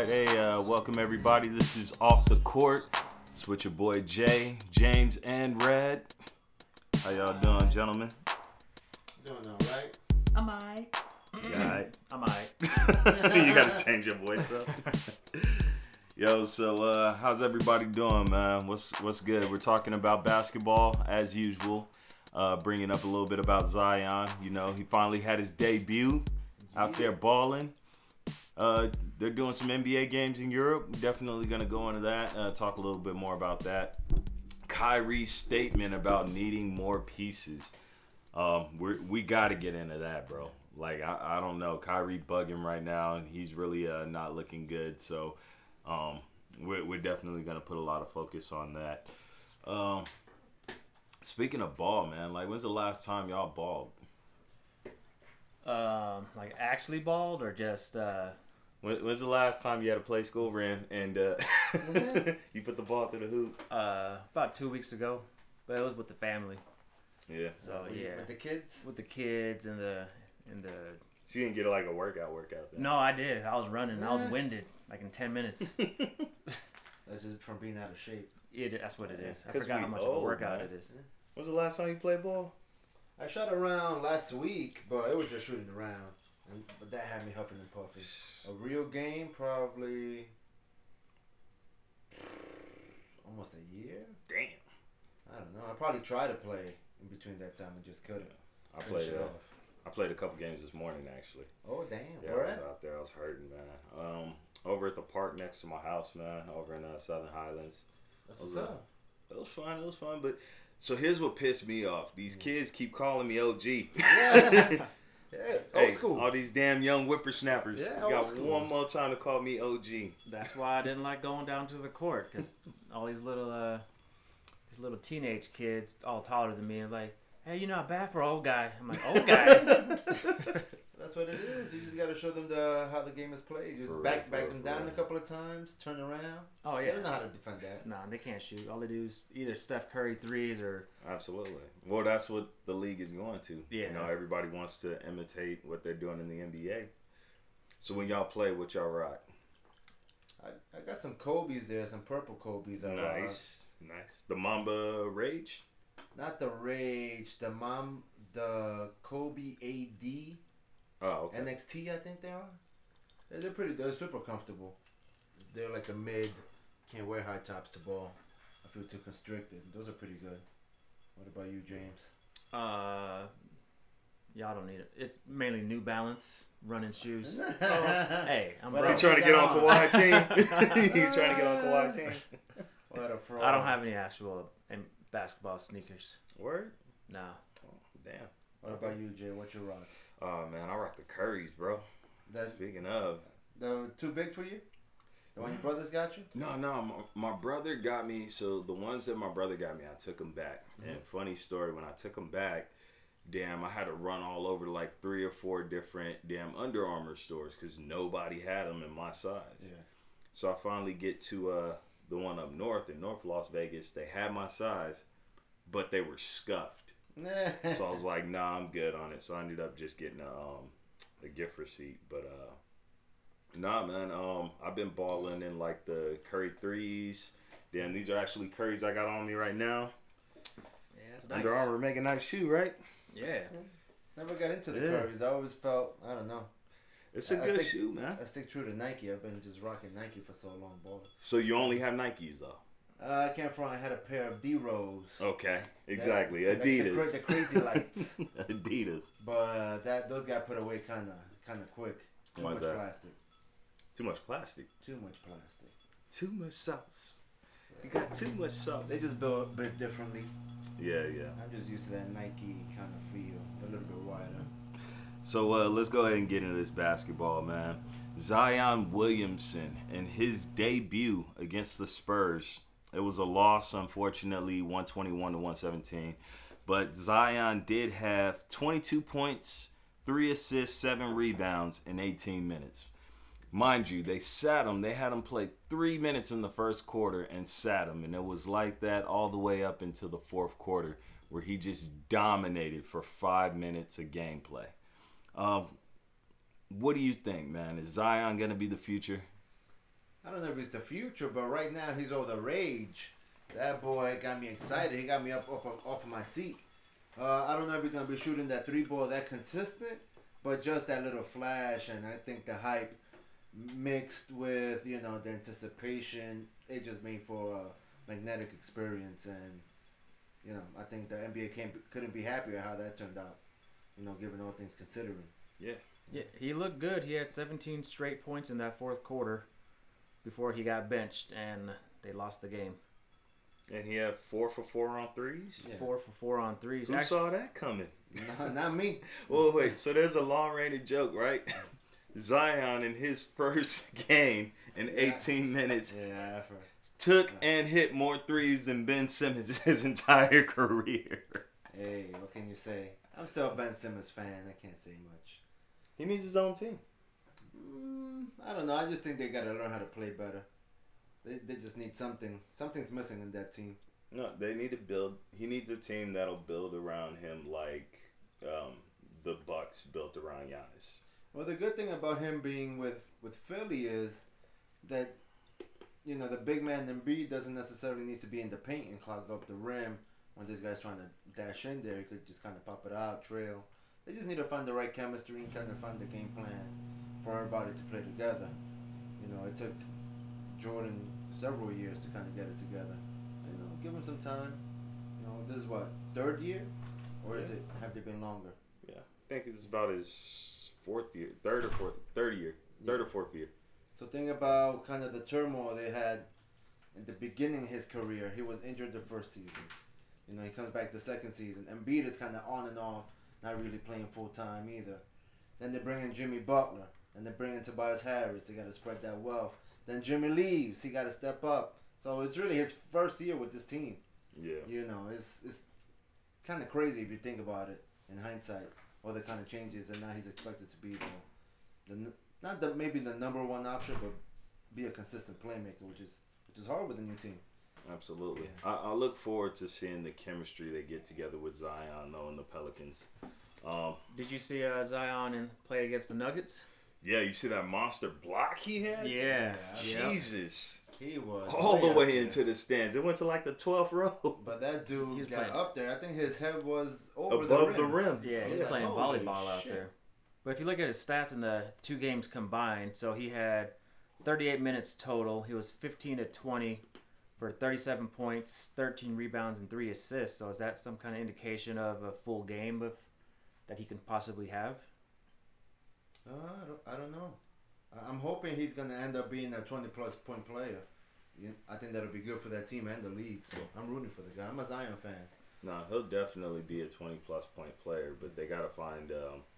right, hey, welcome everybody. This is Off the Court. It's with your boy Jay, James, and Red. How y'all doing, gentlemen? Doing all right. I'm alright. You alright? I'm alright. You gotta change your voice up. Yo, so how's everybody doing, man? What's good? We're talking about basketball as usual. Bringing up a little bit about Zion. You know, he finally had his debut out there balling. They're doing some NBA games in Europe. Definitely going to go into that. Talk a little bit more about that. Kyrie's statement about needing more pieces. We got to get into that, bro. Like, I don't know. Kyrie bugging right now, and he's really not looking good. So, we're definitely going to put a lot of focus on that. Speaking of ball, man, like, when's the last time y'all balled? Like actually balled or just When's the last time you had a play school ran and you put the ball through the hoop? about 2 weeks ago, but it was with the family. Yeah. So yeah, With the kids? with the kids and the. So you didn't get like a workout there. No, I did. I was running. I was winded like in 10 minutes. That's just from being out of shape. That's what it is. I 'Cause forgot how we much of a old, workout man. it is. When's the last time you played ball? I shot around last week, but it was just shooting around. But that had me huffing and puffing. A real game, probably almost a year. Damn. I don't know. I probably tried to play in between that time and just couldn't. I Finish played. it off. I played a couple games this morning actually. Oh damn! Yeah, Where I was at? out there. I was hurting, man. Over at the park next to my house, man. Over in Southern Highlands. That's what's up. It was fun. It was fun, but. So here's what pissed me off. These kids keep calling me OG. Yeah, old Hey, school. all these damn young whippersnappers. Yeah, You old got school. one more trying to call me OG. That's why I didn't like going down to the court because all these little teenage kids, all taller than me, are like, "Hey, you're not bad for an old guy." I'm like, "Old guy." That's what it is. You just got to show them how the game is played. You For just real, back them for down real. a couple of times, turn around. Oh They yeah. don't know how to defend that. Nah, they can't shoot. All they do is either Steph Curry threes or Absolutely. Well, that's what the league is going to. Yeah. You know, everybody wants to imitate what they're doing in the NBA. So when y'all play, what y'all rock? I got some Kobe's there, some purple Kobe's. Nice. The Mamba Rage? Not the Rage, the Kobe AD, Oh, okay. NXT, I think they are. They're super comfortable. They're like a mid, can't wear high tops to ball. I feel too constricted. Those are pretty good. What about you, James? y'all don't need it. It's mainly New Balance running shoes. Oh, Hey, I'm But broke. You trying to get on Kawhi team? You trying to get on Kawhi team? What a fraud. I don't have any actual basketball sneakers. Word? No. Oh, damn. What about you, Jay? What you rock? Oh, man, I rock the Currys, bro. That's Speaking of. too big for you? The one your brothers got you? No, my brother got me. So the ones that my brother got me, I took them back. Mm-hmm. And funny story, when I took them back, damn, I had to run all over like 3 or 4 different damn Under Armour stores because nobody had them in my size. Yeah. So I finally get to the one up north in North Las Vegas. They had my size, but they were scuffed. So I was like, nah, I'm good on it. So I ended up just getting a gift receipt. But nah, man, I've been balling in like the Curry threes. Damn, these are actually Currys I got on me right now. Yeah, it's nice. Under Armour make a nice shoe, right? Yeah. Never got into the Yeah. Currys. I always felt, I don't know. It's a I good think- shoe, man. I stick true to Nike. I've been just rocking Nike for so long, boy. So you only have Nikes though. I can't front. I had a pair of D-Rose. Okay, exactly. Like Adidas. the crazy lights. Adidas. But those got put away kind of quick. Too Why is much that? plastic. Too much plastic. Too much plastic. Too much sauce. You got too much sauce. They just built a bit differently. Yeah. I'm just used to that Nike kind of feel, a little bit wider. So let's go ahead and get into this basketball, man. Zion Williamson and his debut against the Spurs. It was a loss, unfortunately, 121 to 117. But Zion did have 22 points, 3 assists, 7 rebounds in 18 minutes. Mind you, they sat him. They had him play 3 minutes in the first quarter and sat him. And it was like that all the way up into the fourth quarter where he just dominated for 5 minutes of gameplay. What do you think, man? Is Zion going to be the future? I don't know if it's the future, but right now he's all the rage. That boy got me excited. He got me up off of my seat. I don't know if he's gonna be shooting that 3-ball that consistent, but just that little flash, and I think the hype mixed with the anticipation, it just made for a magnetic experience. And I think the NBA couldn't be happier how that turned out. Given all things considering. Yeah. Yeah, he looked good. He had 17 straight points in that fourth quarter before he got benched, and they lost the game. And he had 4 for 4 on threes. Yeah. 4 for 4 on threes. Who saw that coming? No, not me. Well, wait. So there's a long-range joke, right? Zion in his first game in 18 minutes Yeah, took and hit more threes than Ben Simmons his entire career. Hey, what can you say? I'm still a Ben Simmons fan. I can't say much. He needs his own team. I don't know. I just think they got to learn how to play better. They just need something. Something's missing in that team. No, they need to build. He needs a team that'll build around him like the Bucks built around Giannis. Well, the good thing about him being with Philly is that the big man Embiid doesn't necessarily need to be in the paint and clog up the rim when this guy's trying to dash in there. He could just kind of pop it out, trail. They just need to find the right chemistry and kind of find the game plan for everybody to play together. It took Jordan several years to kind of get it together. Give him some time. This is what, third year? Or is it, have they been longer? Yeah, I think it's about his third or fourth year. So think about kind of the turmoil they had in the beginning of his career. He was injured the first season. He comes back the second season. Embiid is kind of on and off, not really playing full time either. Then they bring in Jimmy Butler, and they bring in Tobias Harris. They got to spread that wealth. Then Jimmy leaves. He got to step up. So it's really his first year with this team. Yeah. It's kind of crazy if you think about it in hindsight, all the kind of changes, and now he's expected to be maybe the number one option, but be a consistent playmaker, which is hard with a new team. Absolutely. I look forward to seeing the chemistry they get together with Zion, though, and the Pelicans. Did you see Zion play against the Nuggets? Yeah, you see that monster block he had? Yeah. Jesus. He was all the way there. into the stands. It went to like the 12th row. But that dude got playing up there. I think his head was over above the rim. Yeah, he's Yeah. playing Holy volleyball out shit. there. But if you look at his stats in the two games combined, so he had 38 minutes total. He was 15 to 20 for 37 points, 13 rebounds, and 3 assists. So is that some kind of indication of a full game that he can possibly have? I don't know. I'm hoping he's going to end up being a 20-plus point player. I think that'll be good for that team and the league. So I'm rooting for the guy. I'm a Zion fan. No, he'll definitely be a 20-plus point player, but they got to find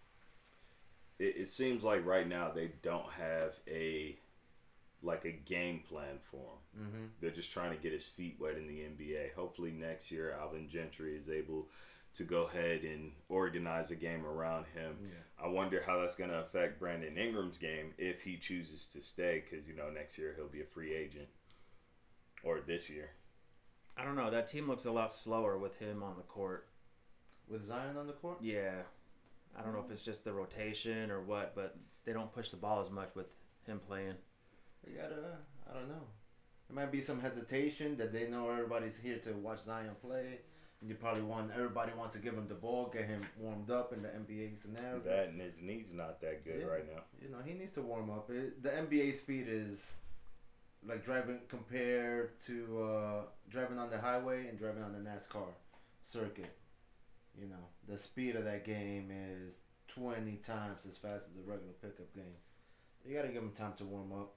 it seems like right now they don't have a game plan for him. Mm-hmm. They're just trying to get his feet wet in the NBA. Hopefully next year Alvin Gentry is able to go ahead and organize a game around him. Yeah. I wonder how that's going to affect Brandon Ingram's game if he chooses to stay, because next year he'll be a free agent, or this year. I don't know. That team looks a lot slower with him on the court. With Zion on the court? Yeah. I don't know if it's just the rotation or what, but they don't push the ball as much with him playing. They gotta, I don't know. There might be some hesitation that they know everybody's here to watch Zion play. And everybody wants to give him the ball, get him warmed up in the NBA scenario. That and his knee's not that good right now. He needs to warm up. The NBA speed is like compared to driving on the highway and driving on the NASCAR circuit. The speed of that game is 20 times as fast as a regular pickup game. You got to give him time to warm up.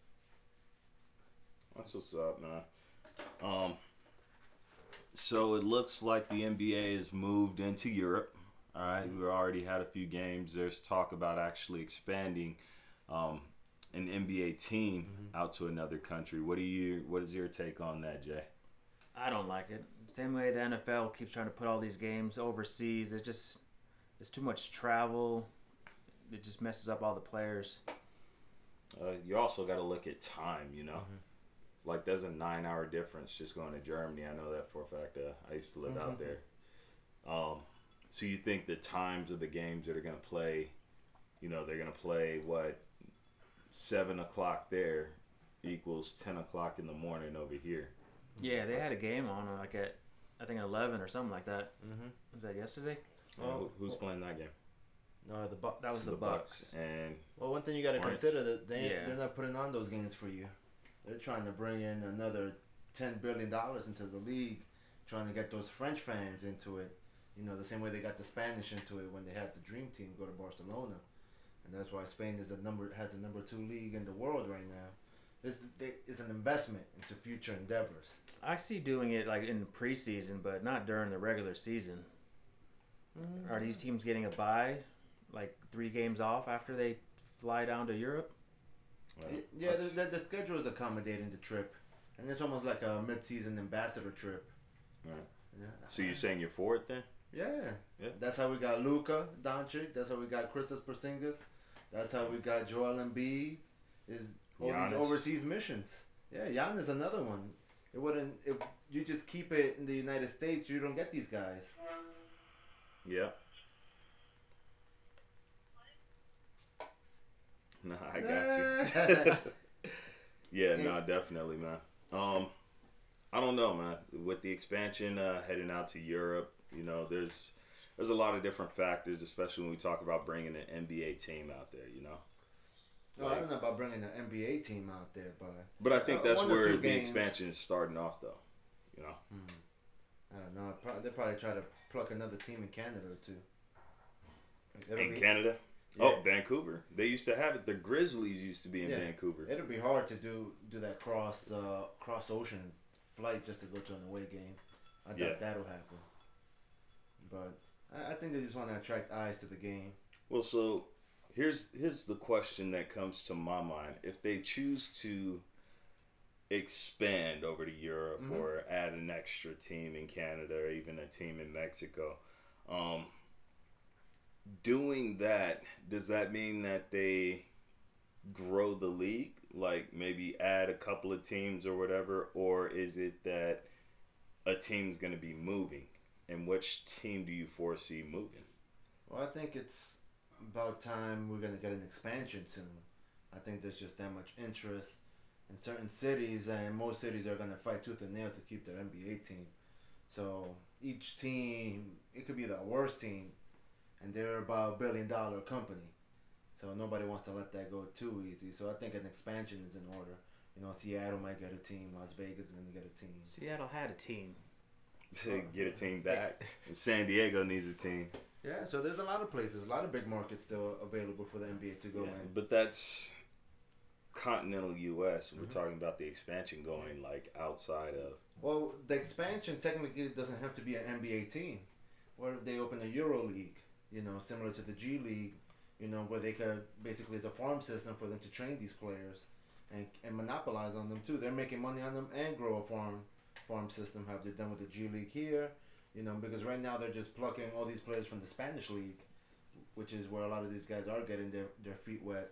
That's what's up, man. So it looks like the NBA has moved into Europe. All right, we already had a few games. There's talk about actually expanding an NBA team out to another country. What is your take on that, Jay? I don't like it. Same way the NFL keeps trying to put all these games overseas. It's too much travel. It just messes up all the players. You also got to look at time, Like, there's a 9-hour difference just going to Germany. I know that for a fact. I used to live out there. So you think the times of the games that are going to play, they're going to play, 7 o'clock there, equals 10 o'clock in the morning over here. Yeah, they had a game on like at I think 11 or something like that. Mm-hmm. Was that yesterday? Who's playing that game? The Bucks. That was the Bucks. And Well, one thing you got to Hornets. consider that Yeah. they're not putting on those games for you. They're trying to bring in another $10 billion into the league, trying to get those French fans into it. You know, the same way they got the Spanish into it when they had the Dream Team go to Barcelona, and that's why Spain has the number 2 league in the world right now. It's an investment into future endeavors. I see doing it like in the preseason, but not during the regular season. Mm-hmm. Are these teams getting a bye, like 3 games off after they fly down to Europe? Yeah, the schedule is accommodating the trip, and it's almost like a mid-season ambassador trip. Right. Yeah. So you're saying you're for it then? Yeah. That's how we got Luka Doncic. That's how we got Kristaps Porzingis. That's how we got Joel Embiid. Is all Giannis. these overseas missions. Yeah, Giannis another one. It wouldn't. If you just keep it in the United States, you don't get these guys. Yeah. No, I got you. Yeah, no, definitely, man. I don't know, man. With the expansion heading out to Europe, you know, there's a lot of different factors, especially when we talk about bringing an NBA team out there, you know. No, I don't know about bringing an NBA team out there, But I think that's 1 or where 2 the games. expansion is starting off, though. You know. I don't know. They probably try to pluck another team in Canada or two. In Canada? Yeah. Oh, Vancouver. They used to have it. The Grizzlies used to be in Vancouver. It'll be hard to do that cross ocean flight just to go to an away game. I doubt that'll happen. But I think they just want to attract eyes to the game. Well, so here's the question that comes to my mind. If they choose to expand over to Europe or add an extra team in Canada or even a team in Mexico, doing that, does that mean that they grow the league? Like maybe add a couple of teams or whatever? Or is it that a team's going to be moving? And which team do you foresee moving? Well, I think it's about time we're going to get an expansion soon. I think there's just that much interest in certain cities, and most cities are going to fight tooth and nail to keep their NBA team. So each team, it could be the worst team, and they're about $1 billion company. So nobody wants to let that go too easy. So I think an expansion is in order. You know, Seattle might get a team. Las Vegas is going to get a team. Seattle had a team. To get a team back. San Diego needs a team. Yeah, so there's a lot of places, a lot of big markets still available for the NBA to go in. But that's continental U.S. We're talking about the expansion going like outside of. Well, the expansion technically doesn't have to be an NBA team. What if they open a Euro League, you know, similar to the G League, you know, where they could basically, it's a farm system for them to train these players and monopolize on them too. They're making money on them and grow a farm system. Have they done with the G League here? You know, because right now they're just plucking all these players from the Spanish league, which is where a lot of these guys are getting their feet wet.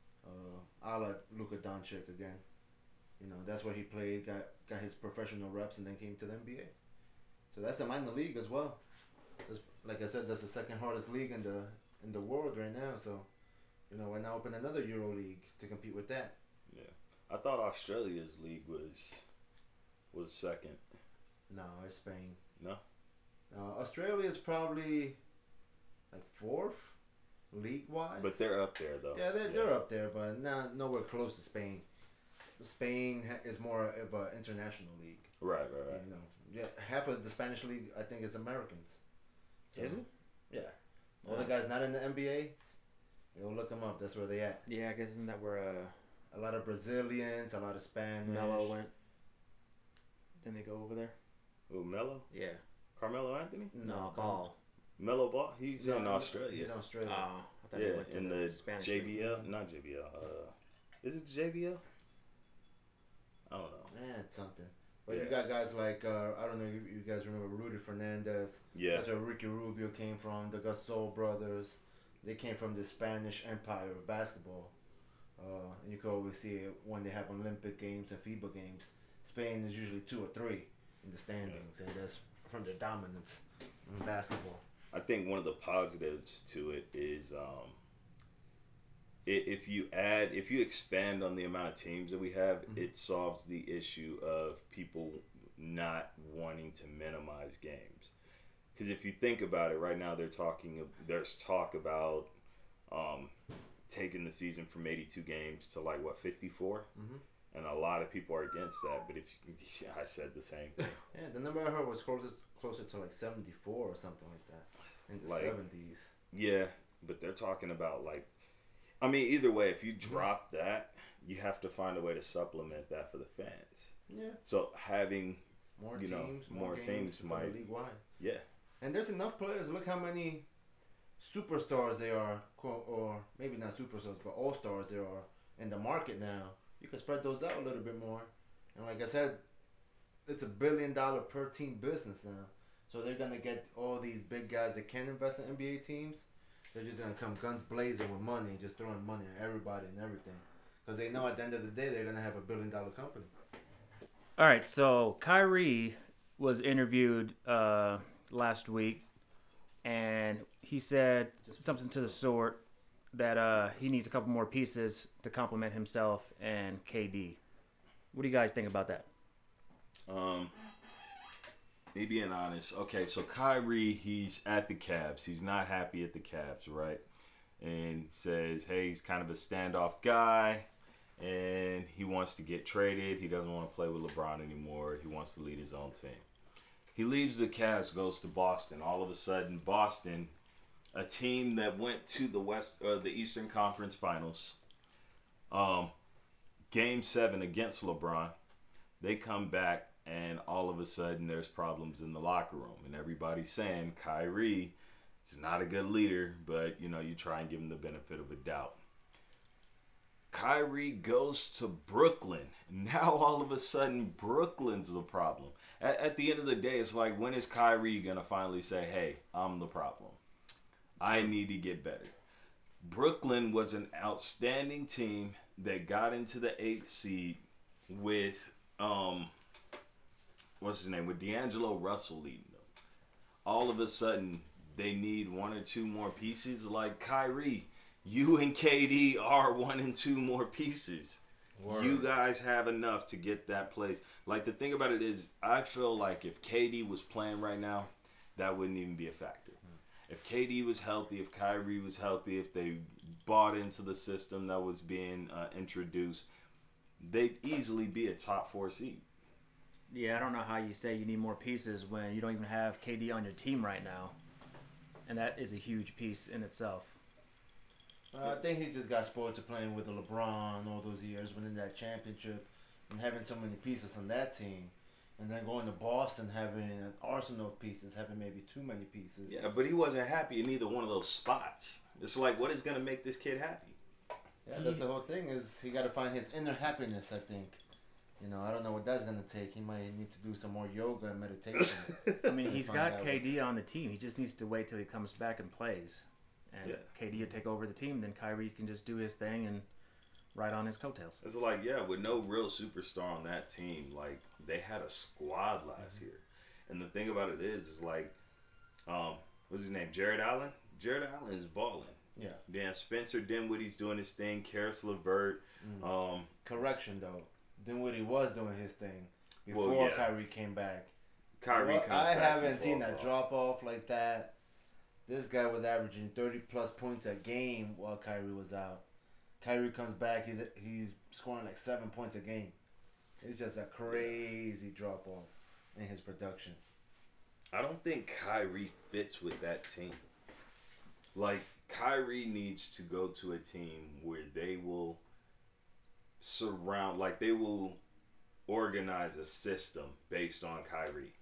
A la Luka Doncic again. You know, that's where he played, got his professional reps, and then came to the NBA. So that's the minor league as well. Like I said, that's the second hardest league in the world right now. So, you know, why not open another Euro League to compete with that? Yeah, I thought Australia's league was second. No, it's Spain. No. Australia is probably like 4th league-wise. But they're up there though. Yeah, they're up there, but nowhere close to Spain. Spain is more of an international league. Right. You know, yeah, half of the Spanish league I think is Americans. So, Is it? Yeah. All the guys not in the NBA, you'll look them up. That's where they at. Yeah, I guess isn't that where A lot of Brazilians, a lot of Spanish. Melo went? Didn't they go over there? Oh, Melo? Yeah. Carmelo Anthony? No, Ball. Melo Ball? He's in Australia. He's in Australia. Oh, I thought Yeah, he went to in the the Spanish JBL. league. Not JBL. Is it JBL? I don't know. It's something. But Yeah. you got guys like, I don't know if you guys remember Rudy Fernandez. Yeah. That's where Ricky Rubio came from. The Gasol brothers. They came from the Spanish empire of basketball. And you can always see it when they have Olympic games and FIBA games. Spain is usually 2 or 3 in the standings. And that's from their dominance in basketball. I think one of the positives to it is if you expand on the amount of teams that we have, it solves the issue of people not wanting to minimize games. Because if you think about it, right now there's talk about taking the season from 82 games to 54, and a lot of people are against that. But I said the same thing. Yeah, the number I heard was closer to 74 or something like that in the 70s. Yeah, but they're talking about either way, if you drop that, you have to find a way to supplement that for the fans. Yeah. So having more teams might league wide. Yeah. And there's enough players. Look how many superstars there are, or maybe not superstars, but all-stars there are in the market now. You can spread those out a little bit more. And like I said, it's $1 billion per team business now. So they're going to get all these big guys that can invest in NBA teams. They're just going to come guns blazing with money, just throwing money at everybody and everything. Because they know at the end of the day, they're going to have $1 billion company. All right, so Kyrie was interviewed last week, and he said something to the sort that he needs a couple more pieces to complement himself and KD. What do you guys think about that? Me being honest, okay, so Kyrie, he's at the Cavs. He's not happy at the Cavs, right? And says, hey, he's kind of a standoff guy, and he wants to get traded. He doesn't want to play with LeBron anymore. He wants to lead his own team. He leaves the Cavs, goes to Boston. All of a sudden, Boston, a team that went to the Eastern Conference Finals, Game 7 against LeBron, they come back, and all of a sudden there's problems in the locker room. And everybody's saying Kyrie is not a good leader, but, you try and give him the benefit of a doubt. Kyrie goes to Brooklyn. Now all of a sudden Brooklyn's the problem. At the end of the day, it's like, when is Kyrie going to finally say, hey, I'm the problem? I need to get better. Brooklyn was an outstanding team that got into the 8th seed with, with D'Angelo Russell leading them. All of a sudden, they need 1 or 2 more pieces. Like Kyrie, you and KD are 1 and 2 more pieces. Word. You guys have enough to get that place. Like, the thing about it is, I feel like if KD was playing right now, that wouldn't even be a factor. If KD was healthy, if Kyrie was healthy, if they bought into the system that was being introduced, they'd easily be a top 4 seed. Yeah, I don't know how you say you need more pieces when you don't even have KD on your team right now. And that is a huge piece in itself. I think he just got spoiled to playing with LeBron all those years, winning that championship and having so many pieces on that team. And then going to Boston, having an arsenal of pieces, having maybe too many pieces. Yeah, but he wasn't happy in either one of those spots. It's like, what is going to make this kid happy? Yeah, that's the whole thing, is he got to find his inner happiness, I think. I don't know what that's going to take. He might need to do some more yoga and meditation. I mean, he's got KD on the team. He just needs to wait till he comes back and plays. And KD will take over the team. Then Kyrie can just do his thing and ride on his coattails. It's like, with no real superstar on that team, like, they had a squad last year. And the thing about it is like, what's his name? Jared Allen? Jared Allen is balling. Yeah. Then Spencer Dinwiddie's doing his thing. Karis LeVert. Correction, though. Dinwiddie was doing his thing before Kyrie came back. I haven't seen a drop-off like that. This guy was averaging 30-plus points a game while Kyrie was out. Kyrie comes back, he's scoring like 7 points a game. It's just a crazy drop-off in his production. I don't think Kyrie fits with that team. Like, Kyrie needs to go to a team where they will they will organize a system based on Kyrie.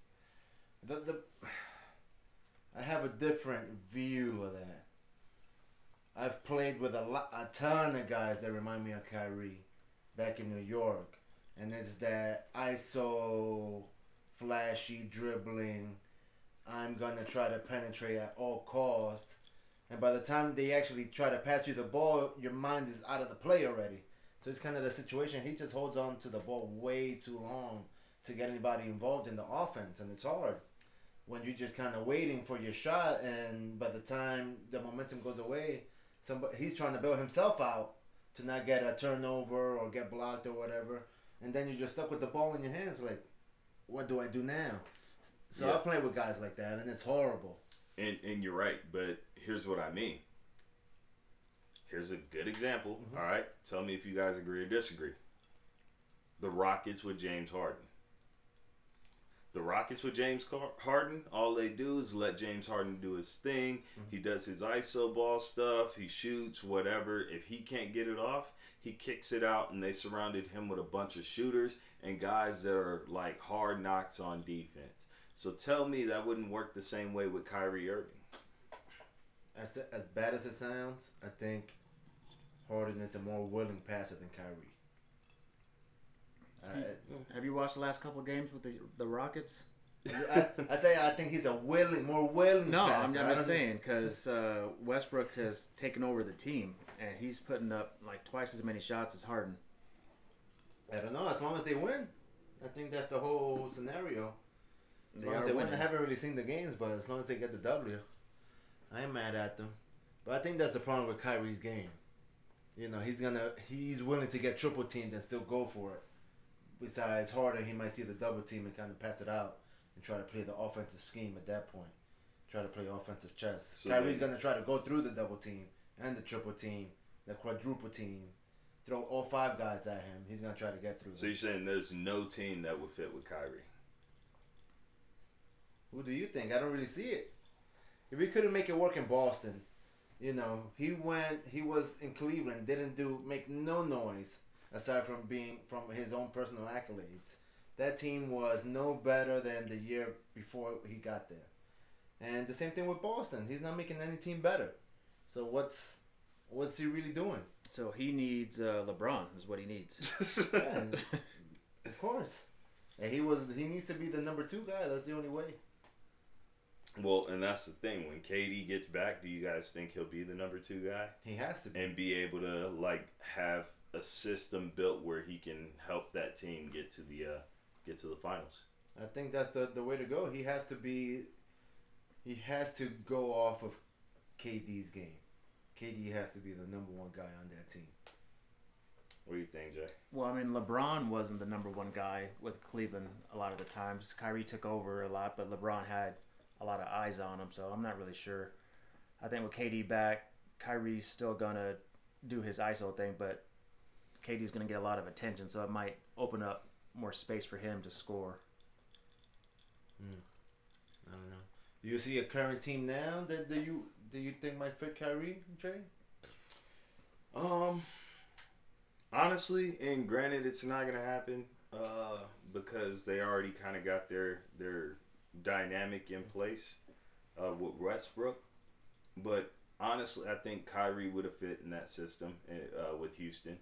I have a different view of that. I've played with a ton of guys that remind me of Kyrie back in New York. And it's that ISO, flashy dribbling, I'm going to try to penetrate at all costs. And by the time they actually try to pass you the ball, your mind is out of the play already. So it's kind of the situation. He just holds on to the ball way too long to get anybody involved in the offense. And it's hard when you're just kind of waiting for your shot. And by the time the momentum goes away, he's trying to bail himself out to not get a turnover or get blocked or whatever, and then you're just stuck with the ball in your hands. Like, what do I do now? So Yeah. I play with guys like that, and it's horrible. And you're right, but here's what I mean. Here's a good example. Mm-hmm. All right, tell me if you guys agree or disagree. The Rockets with James Harden. The Rockets with James Harden, all they do is let James Harden do his thing. Mm-hmm. He does his ISO ball stuff. He shoots, whatever. If he can't get it off, he kicks it out, and they surrounded him with a bunch of shooters and guys that are like hard knocks on defense. So tell me that wouldn't work the same way with Kyrie Irving. As bad as it sounds, I think Harden is a more willing passer than Kyrie. Have you watched the last couple of games with the Rockets? I think he's a more willing No, passer. I'm just saying because Westbrook has taken over the team and he's putting up like twice as many shots as Harden. I don't know. As long as they win, I think that's the whole scenario. As They long as are they win, winning. I haven't really seen the games, but as long as they get the W, I ain't mad at them. But I think that's the problem with Kyrie's game. You know, he's willing to get triple teamed and still go for it. Besides Harden, he might see the double team and kind of pass it out and try to play the offensive scheme at that point. Try to play offensive chess. So Kyrie's going to try to go through the double team and the triple team, the quadruple team, throw all 5 guys at him. He's going to try to get through So them. you're saying there's no team that would fit with Kyrie? Who do you think? I don't really see it. If he couldn't make it work in Boston, you know, he was in Cleveland, didn't make no noise aside from his own personal accolades. That team was no better than the year before he got there. And the same thing with Boston. He's not making any team better. So what's he really doing? So he needs LeBron is what he needs. Yeah, of course. And he needs to be the number 2 guy. That's the only way. Well, and that's the thing. When KD gets back, do you guys think he'll be the number 2 guy He has to be. and be able to like have a system built where he can help that team get to the finals? I think that's the way to go. He has to go off of KD's game. KD has to be the number 1 guy on that team. What do you think, Jay? Well, I mean, LeBron wasn't the number 1 guy with Cleveland a lot of the times. Kyrie took over a lot, but LeBron had a lot of eyes on him, so I'm not really sure. I think with KD back, Kyrie's still going to do his ISO thing, but KD's going to get a lot of attention, so it might open up more space for him to score. I don't know. Do you see a current team now that do you think might fit Kyrie, Jay? Honestly, and granted, it's not gonna happen because they already kind of got their dynamic in place with Westbrook. But honestly, I think Kyrie would have fit in that system with Houston.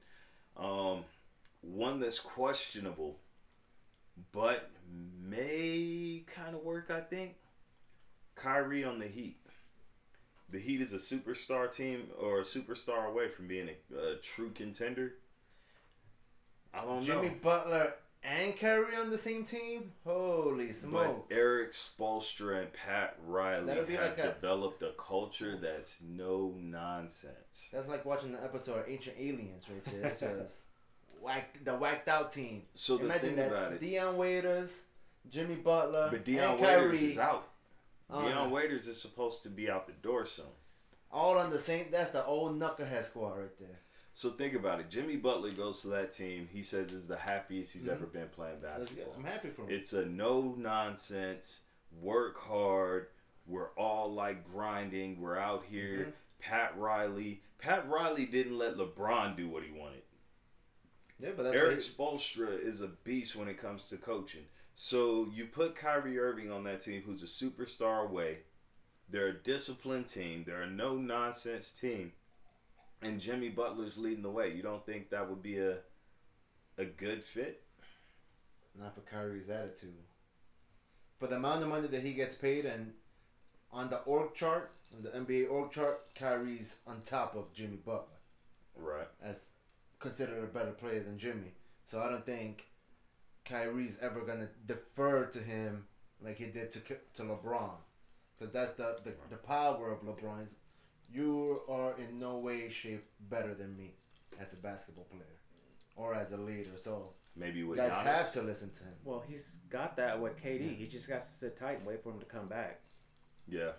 One that's questionable, but may kind of work, I think. Kyrie on the Heat. The Heat is a superstar team or a superstar away from being a true contender. I don't know. Jimmy Butler and Kyrie on the same team? Holy smokes. But Eric Spoelstra and Pat Riley That'll be have like a- developed a culture that's no nonsense. That's like watching the episode of Ancient Aliens right there. That's just the whacked out team. So the Imagine thing that about it, Deion Waiters, Jimmy Butler, but Deion and Waiters Kyrie, is out. Uh-huh. Deion Waiters is supposed to be out the door soon. all on the same. That's the old knucklehead squad right there. So think about it. Jimmy Butler goes to that team. He says it's the happiest he's ever been playing That's good. basketball. I'm happy for him. It's a no nonsense, work hard. We're all like grinding. We're out here. Pat Riley didn't let LeBron do what he wanted. Yeah, but that's Eric what Spoelstra is a beast when it comes to coaching. So you put Kyrie Irving on that team, who's a superstar away. They're a disciplined team. They're a no nonsense team. And Jimmy Butler's leading the way. You don't think that would be a good fit? not for Kyrie's attitude. For the amount of money that he gets paid, and on the org chart, on the NBA org chart, Kyrie's on top of Jimmy Butler Right. as considered a better player than Jimmy. So I don't think Kyrie's ever gonna defer to him like he did to LeBron, because that's the power of LeBron. you are in no way, shape better than me as a basketball player or as a leader. So Maybe you with guys Giannis. have to listen to him. Well, he's got that with KD. He just got to sit tight and wait for him to come back. Yeah.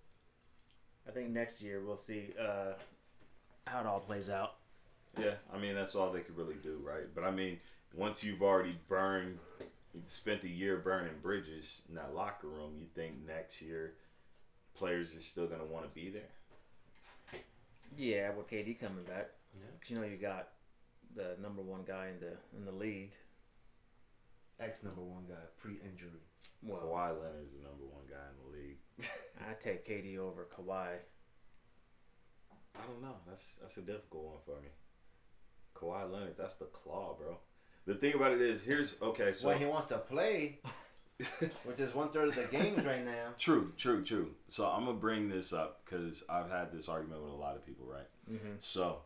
I think next year we'll see how it all plays out. Yeah, I mean, that's all they could really do, right? But I mean, once you've already spent a year burning bridges in that locker room, you think next year players are still going to want to be there? Yeah, with KD coming back. Yeah. 'Cause you got the number one guy in the league. Number one guy, pre-injury. Well, Kawhi Leonard's the number one guy in the league. I take KD over Kawhi. I don't know. That's a difficult one for me. Kawhi Leonard, that's the claw, bro. The thing about it is, so When he wants to play, which is 1/3 of the games right now. True. So I'm gonna bring this up because I've had this argument with a lot of people, right? Mm-hmm. So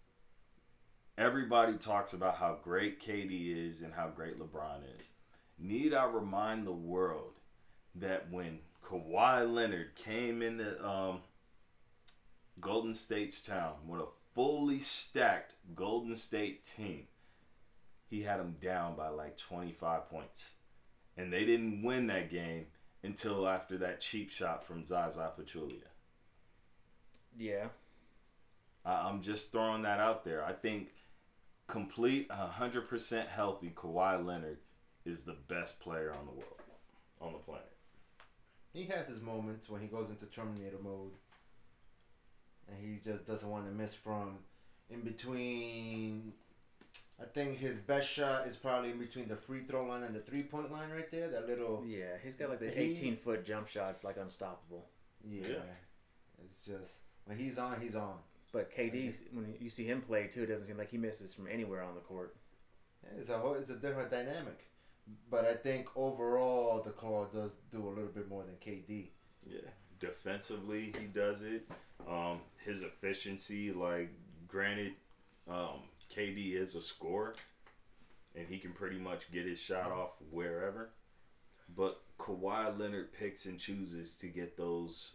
everybody talks about how great KD is and how great LeBron is. Need I remind the world that when Kawhi Leonard came into Golden State's town with a fully stacked Golden State team, he had them down by like 25 points. And they didn't win that game until after that cheap shot from Zaza Pachulia. Yeah. I'm just throwing that out there. I think complete 100% healthy Kawhi Leonard is the best player on the world, on the planet. He has his moments when he goes into Terminator mode. And he just doesn't want to miss from in between. I think his best shot is probably in between the free throw line and the 3-point line right there. That little. Yeah, he's got like the 18-foot jump shots, like unstoppable. Yeah. It's just, when he's on, he's on. But KD, when you see him play too, it doesn't seem like he misses from anywhere on the court. Yeah, it's a different dynamic. But I think overall, the Claw does do a little bit more than KD. Yeah. Defensively, he does it. His efficiency, like, granted, KD is a scorer, and he can pretty much get his shot off wherever. But Kawhi Leonard picks and chooses to get those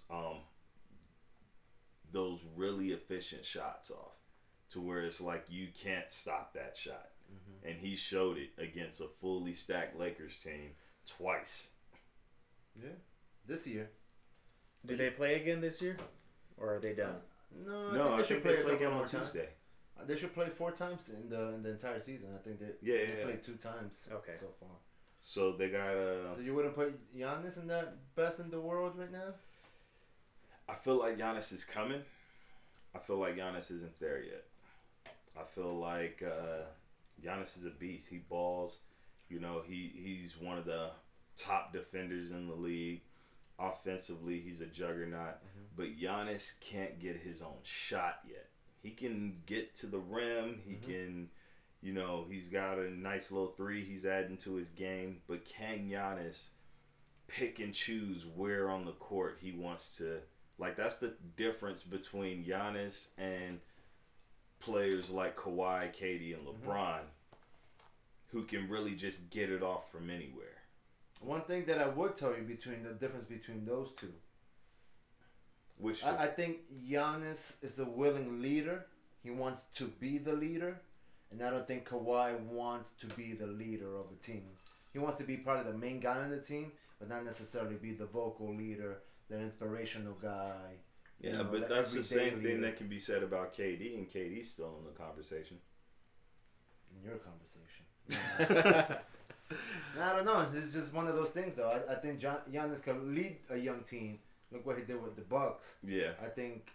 really efficient shots off, to where it's like you can't stop that shot. Mm-hmm. And he showed it against a fully stacked Lakers team twice. Yeah, this year. Do they play again this year, or are they done? No, I think they play again on Tuesday. They should play 4 times in the entire season. I think they played 2 times so far. So they got So you wouldn't put Giannis in that best in the world right now? I feel like Giannis is coming. I feel like Giannis isn't there yet. I feel like Giannis is a beast. He balls. You know, he's one of the top defenders in the league. Offensively, he's a juggernaut. Mm-hmm. But Giannis can't get his own shot yet. He can get to the rim. He can, you know, he's got a nice little 3 he's adding to his game. But can Giannis pick and choose where on the court he wants to? Like, that's the difference between Giannis and players like Kawhi, KD, and LeBron, who can really just get it off from anywhere. One thing that I would tell you between the difference between those two. Which I think Giannis is a willing leader. He wants to be the leader. And I don't think Kawhi wants to be the leader of a team. He wants to be probably the main guy on the team, but not necessarily be the vocal leader, the inspirational guy. Yeah, but that's the same thing that can be said about KD, and KD's still in the conversation. In your conversation. I don't know. It's just one of those things, though. I think Giannis can lead a young team. Look what he did with the Bucks. Yeah. I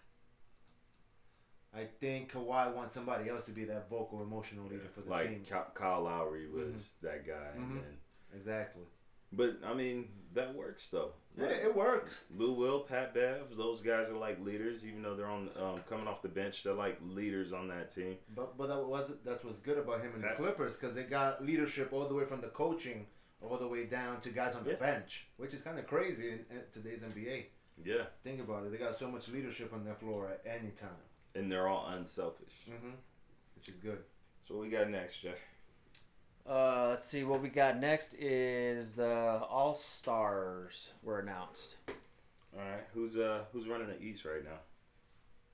think Kawhi wants somebody else to be that vocal, emotional leader for the team. Like Kyle Lowry was that guy. And exactly. But, I mean, that works, though. Yeah, it works. Lou Will, Pat Bev, those guys are like leaders, even though they're on coming off the bench. They're like leaders on that team. But that's what's good about him and the Clippers, because they got leadership all the way from the coaching all the way down to guys on the bench, which is kind of crazy in today's NBA. Yeah. Think about it. They got so much leadership on their floor at any time. And they're all unselfish. Which is good. So what we got next, Jay? Let's see. What we got next is the All-Stars were announced. All right. Who's running the East right now?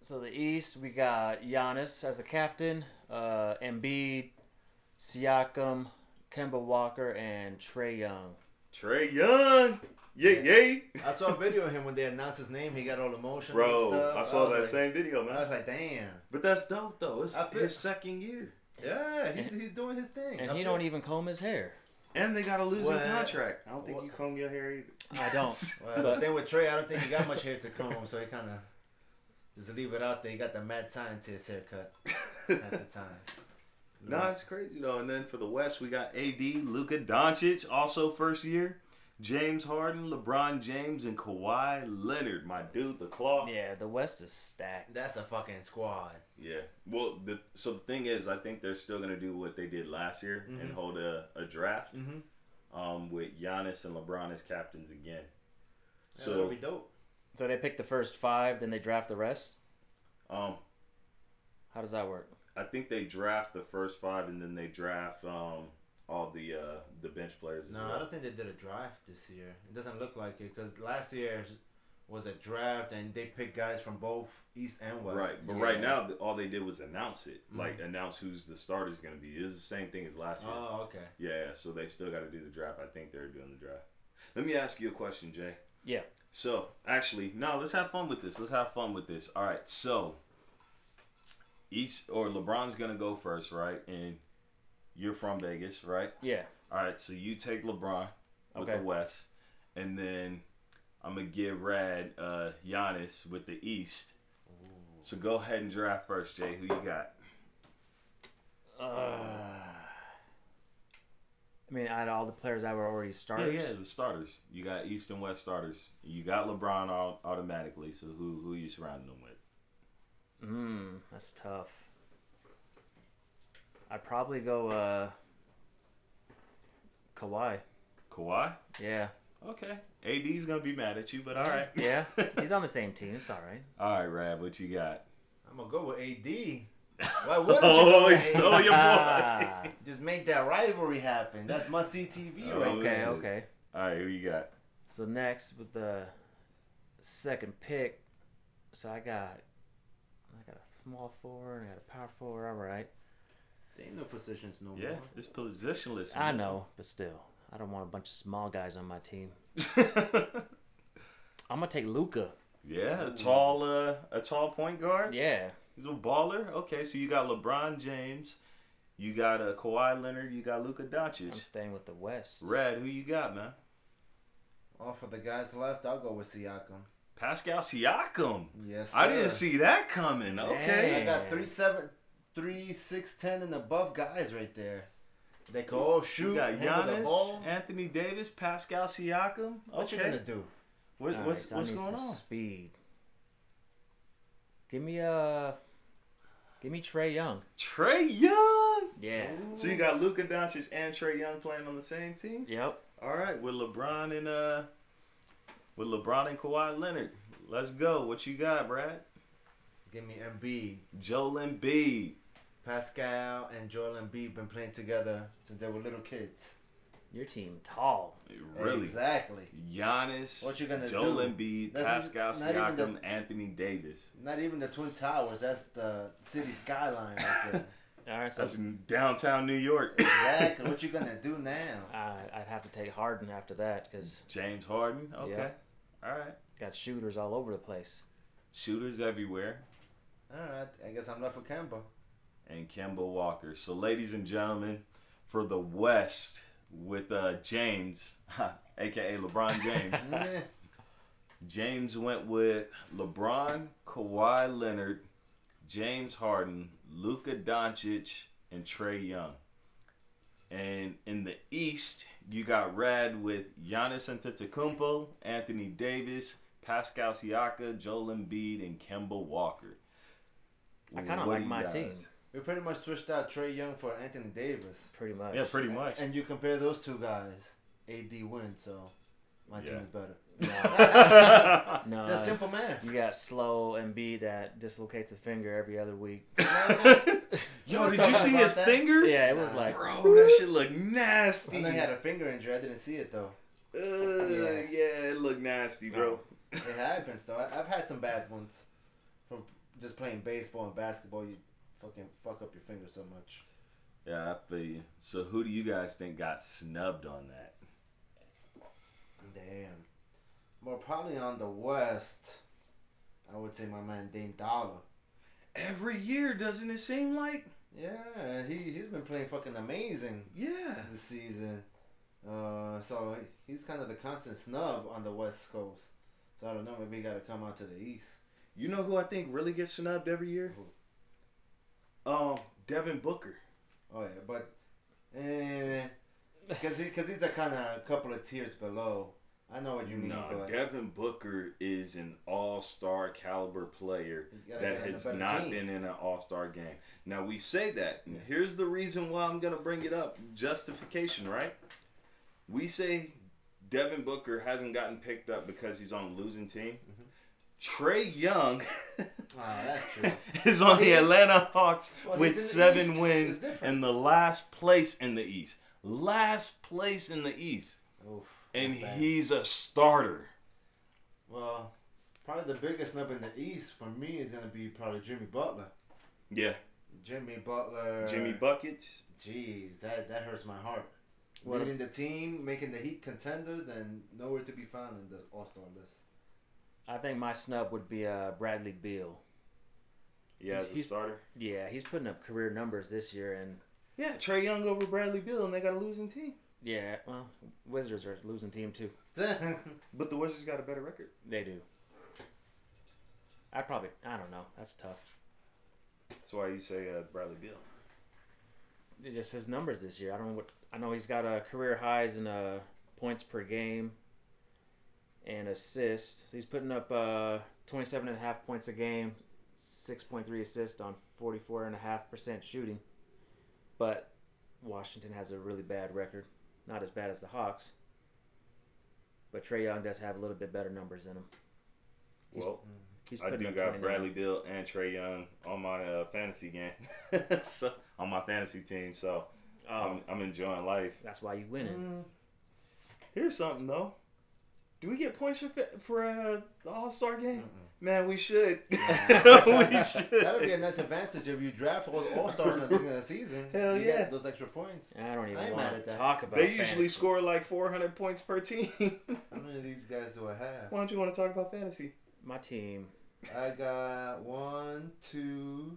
So the East, we got Giannis as the captain, Embiid, Siakam, Kemba Walker, and Trae Young. Trae Young. Yay. I saw a video of him when they announced his name. He got all emotional Bro, and stuff. I saw that like, same video, man. I was like, damn. But that's dope, though. It's I feel- his second year. Yeah, he's doing his thing. And I he feel- don't even comb his hair. And they got a losing Well, contract. I don't think you comb your hair either. I don't. Well, the thing with Trey, I don't think he got much hair to comb, so he kind of just leave it out there. He got the mad scientist haircut at the time. Nah, it's crazy, though. And then for the West, we got AD, Luka Doncic, also first year. James Harden, LeBron James, and Kawhi Leonard, my dude, the Claw. Yeah, the West is stacked. That's a fucking squad. Yeah. Well, so the thing is, I think they're still gonna do what they did last year and hold a draft. With Giannis and LeBron as captains again. So that'll be dope. So they pick the first 5, then they draft the rest? How does that work? I think they draft the first 5 and then they draft all the bench players. No, I don't think they did a draft this year. It doesn't look like it because last year was a draft and they picked guys from both East and West. Right, but right now all they did was announce it, like announce who's the starter's gonna be. It's the same thing as last year. Oh, okay. Yeah, so they still got to do the draft. I think they're doing the draft. Let me ask you a question, Jay. Yeah. So actually, no, let's have fun with this. All right, so LeBron's gonna go first, right? And you're from Vegas, right? Yeah. All right, so you take LeBron with Okay. the West, and then I'm gonna give Rad Giannis with the East. Ooh. So go ahead and draft first, Jay. Who you got? I mean, out of all the players that were already starters. Yeah, the starters. You got East and West starters. You got LeBron automatically. So who you surrounding them with? That's tough. I'd probably go Kawhi. Kawhi? Yeah. Okay. AD's gonna be mad at you, but all right. Yeah. He's on the same team. It's all right. All right, Rab, what you got? I'm gonna go with AD. Why wouldn't you go with AD? Oh, your boy. Just make that rivalry happen. That's must see TV right Okay, there. okay. All right, who you got? So next with the second pick, so I got a small forward, I got a power forward. All right. There ain't no positions no Yeah, more. it's positionless. I know, but still, I don't want a bunch of small guys on my team. one. I'm gonna take Luka. Yeah, a tall point guard. Yeah. He's a baller. Okay, so you got LeBron James, you got Kawhi Leonard, you got Luka I'm Doncic. staying with the West. Rad, who you got, man? All for the guys left, I'll go with Siakam. Pascal Siakam. Yes, sir. I didn't see that coming. Okay. I got 3'7", 6'10", and above guys right there. They can all shoot. You got handle the Giannis, ball. Anthony Davis, Pascal Siakam. What you Okay. gonna do? All right, What's so I need going some on? Speed. Give me Trae Young. Trae Young. Yeah. So you got Luka Doncic and Trae Young playing on the same team. Yep. All right, with LeBron and Kawhi Leonard. Let's go. What you got, Brad? Give me Embiid. Joel Embiid. Pascal and Joel Embiid been playing together since they were little kids. Your team tall. Really? Exactly. Giannis. What you gonna Joel do? Embiid, That's Pascal not even Siakam, Anthony Davis. Not even the Twin Towers. That's the city skyline right there. All right, so That's in downtown New York. Exactly. What you gonna do now? I'd have to take Harden after that because James Harden. Okay. Yeah. All right. got shooters all over the place. Shooters everywhere. All right. I guess I'm left with Kemba. And Kemba Walker. So, ladies and gentlemen, for the West with James, a.k.a. LeBron James. Meh. James went with LeBron, Kawhi Leonard, James Harden, Luka Doncic, and Trae Young. And in the East, you got Rad with Giannis Antetokounmpo, Anthony Davis, Pascal Siakam, Joel Embiid, and Kemba Walker. I kind of What like do you my guys? team We pretty much switched out Trae Young for Anthony Davis. pretty much. Yeah, pretty much. And you compare those two guys, AD wins, so my team Yeah. is better. No, Just simple math. you got slow Embiid that dislocates a finger every other week. Yo, did talking you see about his that. finger? Yeah, it was like Bro, that shit look nasty. I know he had a finger injury. I didn't see it though. Yeah, it looked nasty, bro. It happens though. I've had some bad ones from just playing baseball and basketball, you fucking fuck up your fingers so much. Yeah, I feel you. So who do you guys think got snubbed on that? Damn. Well, probably on the West, I would say my man Dame Dollar. Every year, doesn't it seem like? Yeah, he's been playing fucking amazing Yeah. this season. So he's kind of the constant snub on the West Coast. So I don't know, maybe he got to come out to the East. You know who I think really gets snubbed every year? Devin Booker. Oh yeah, but because he's a kind of couple of tiers below. I know what you mean, No, but Devin Booker is an all-star caliber player you gotta that get in a has better not team. been in an all-star game. Now, we say that. And here's the reason why I'm going to bring it up. Justification, right? We say Devin Booker hasn't gotten picked up because he's on a losing team. Trae Young that's true. is on the Atlanta Hawks Well, with he's in the 7 East. wins It's different. and the last place in the East. Last place in the East. Oof, And that's bad. he's a starter. Well, probably the biggest snub in the East for me is gonna be probably Jimmy Butler. Yeah. Jimmy Butler. Jimmy Buckets. Jeez, that hurts my heart. What- Leading the team, making the Heat contenders, and nowhere to be found in the All-Star list. I think my snub would be Bradley Beal. Yeah, as a He's- starter. Yeah, he's putting up career numbers this year, and Yeah, Trae Young over Bradley Beal, and they got a losing team. yeah, well, Wizards are a losing team too. But the Wizards got a better record. They do. I don't know. That's tough. That's why you say Bradley Beal. It's just his numbers this year. I don't know what. I know he's got career highs in points per game and assists. He's putting up 27.5 points a game, 6.3 assists on 44.5% shooting. But Washington has a really bad record. Not as bad as the Hawks. But Trae Young does have a little bit better numbers in him. Well, He's I putting do up got 29. Bradley Beal and Trae Young on my fantasy game, so on my fantasy team. So Oh, I'm enjoying life. that's why you winning. Here's something though. Do we get points for the All-Star game? Man, we should. we should. That'd be a nice advantage if you draft all the All-Stars in the beginning of the season. Hell you yeah. get those extra points. I don't I even ain't mad want at to that. talk about They usually fantasy. score like 400 points per team. How many of these guys do I have? Why don't you want to talk about fantasy? My team. I got 1, 2,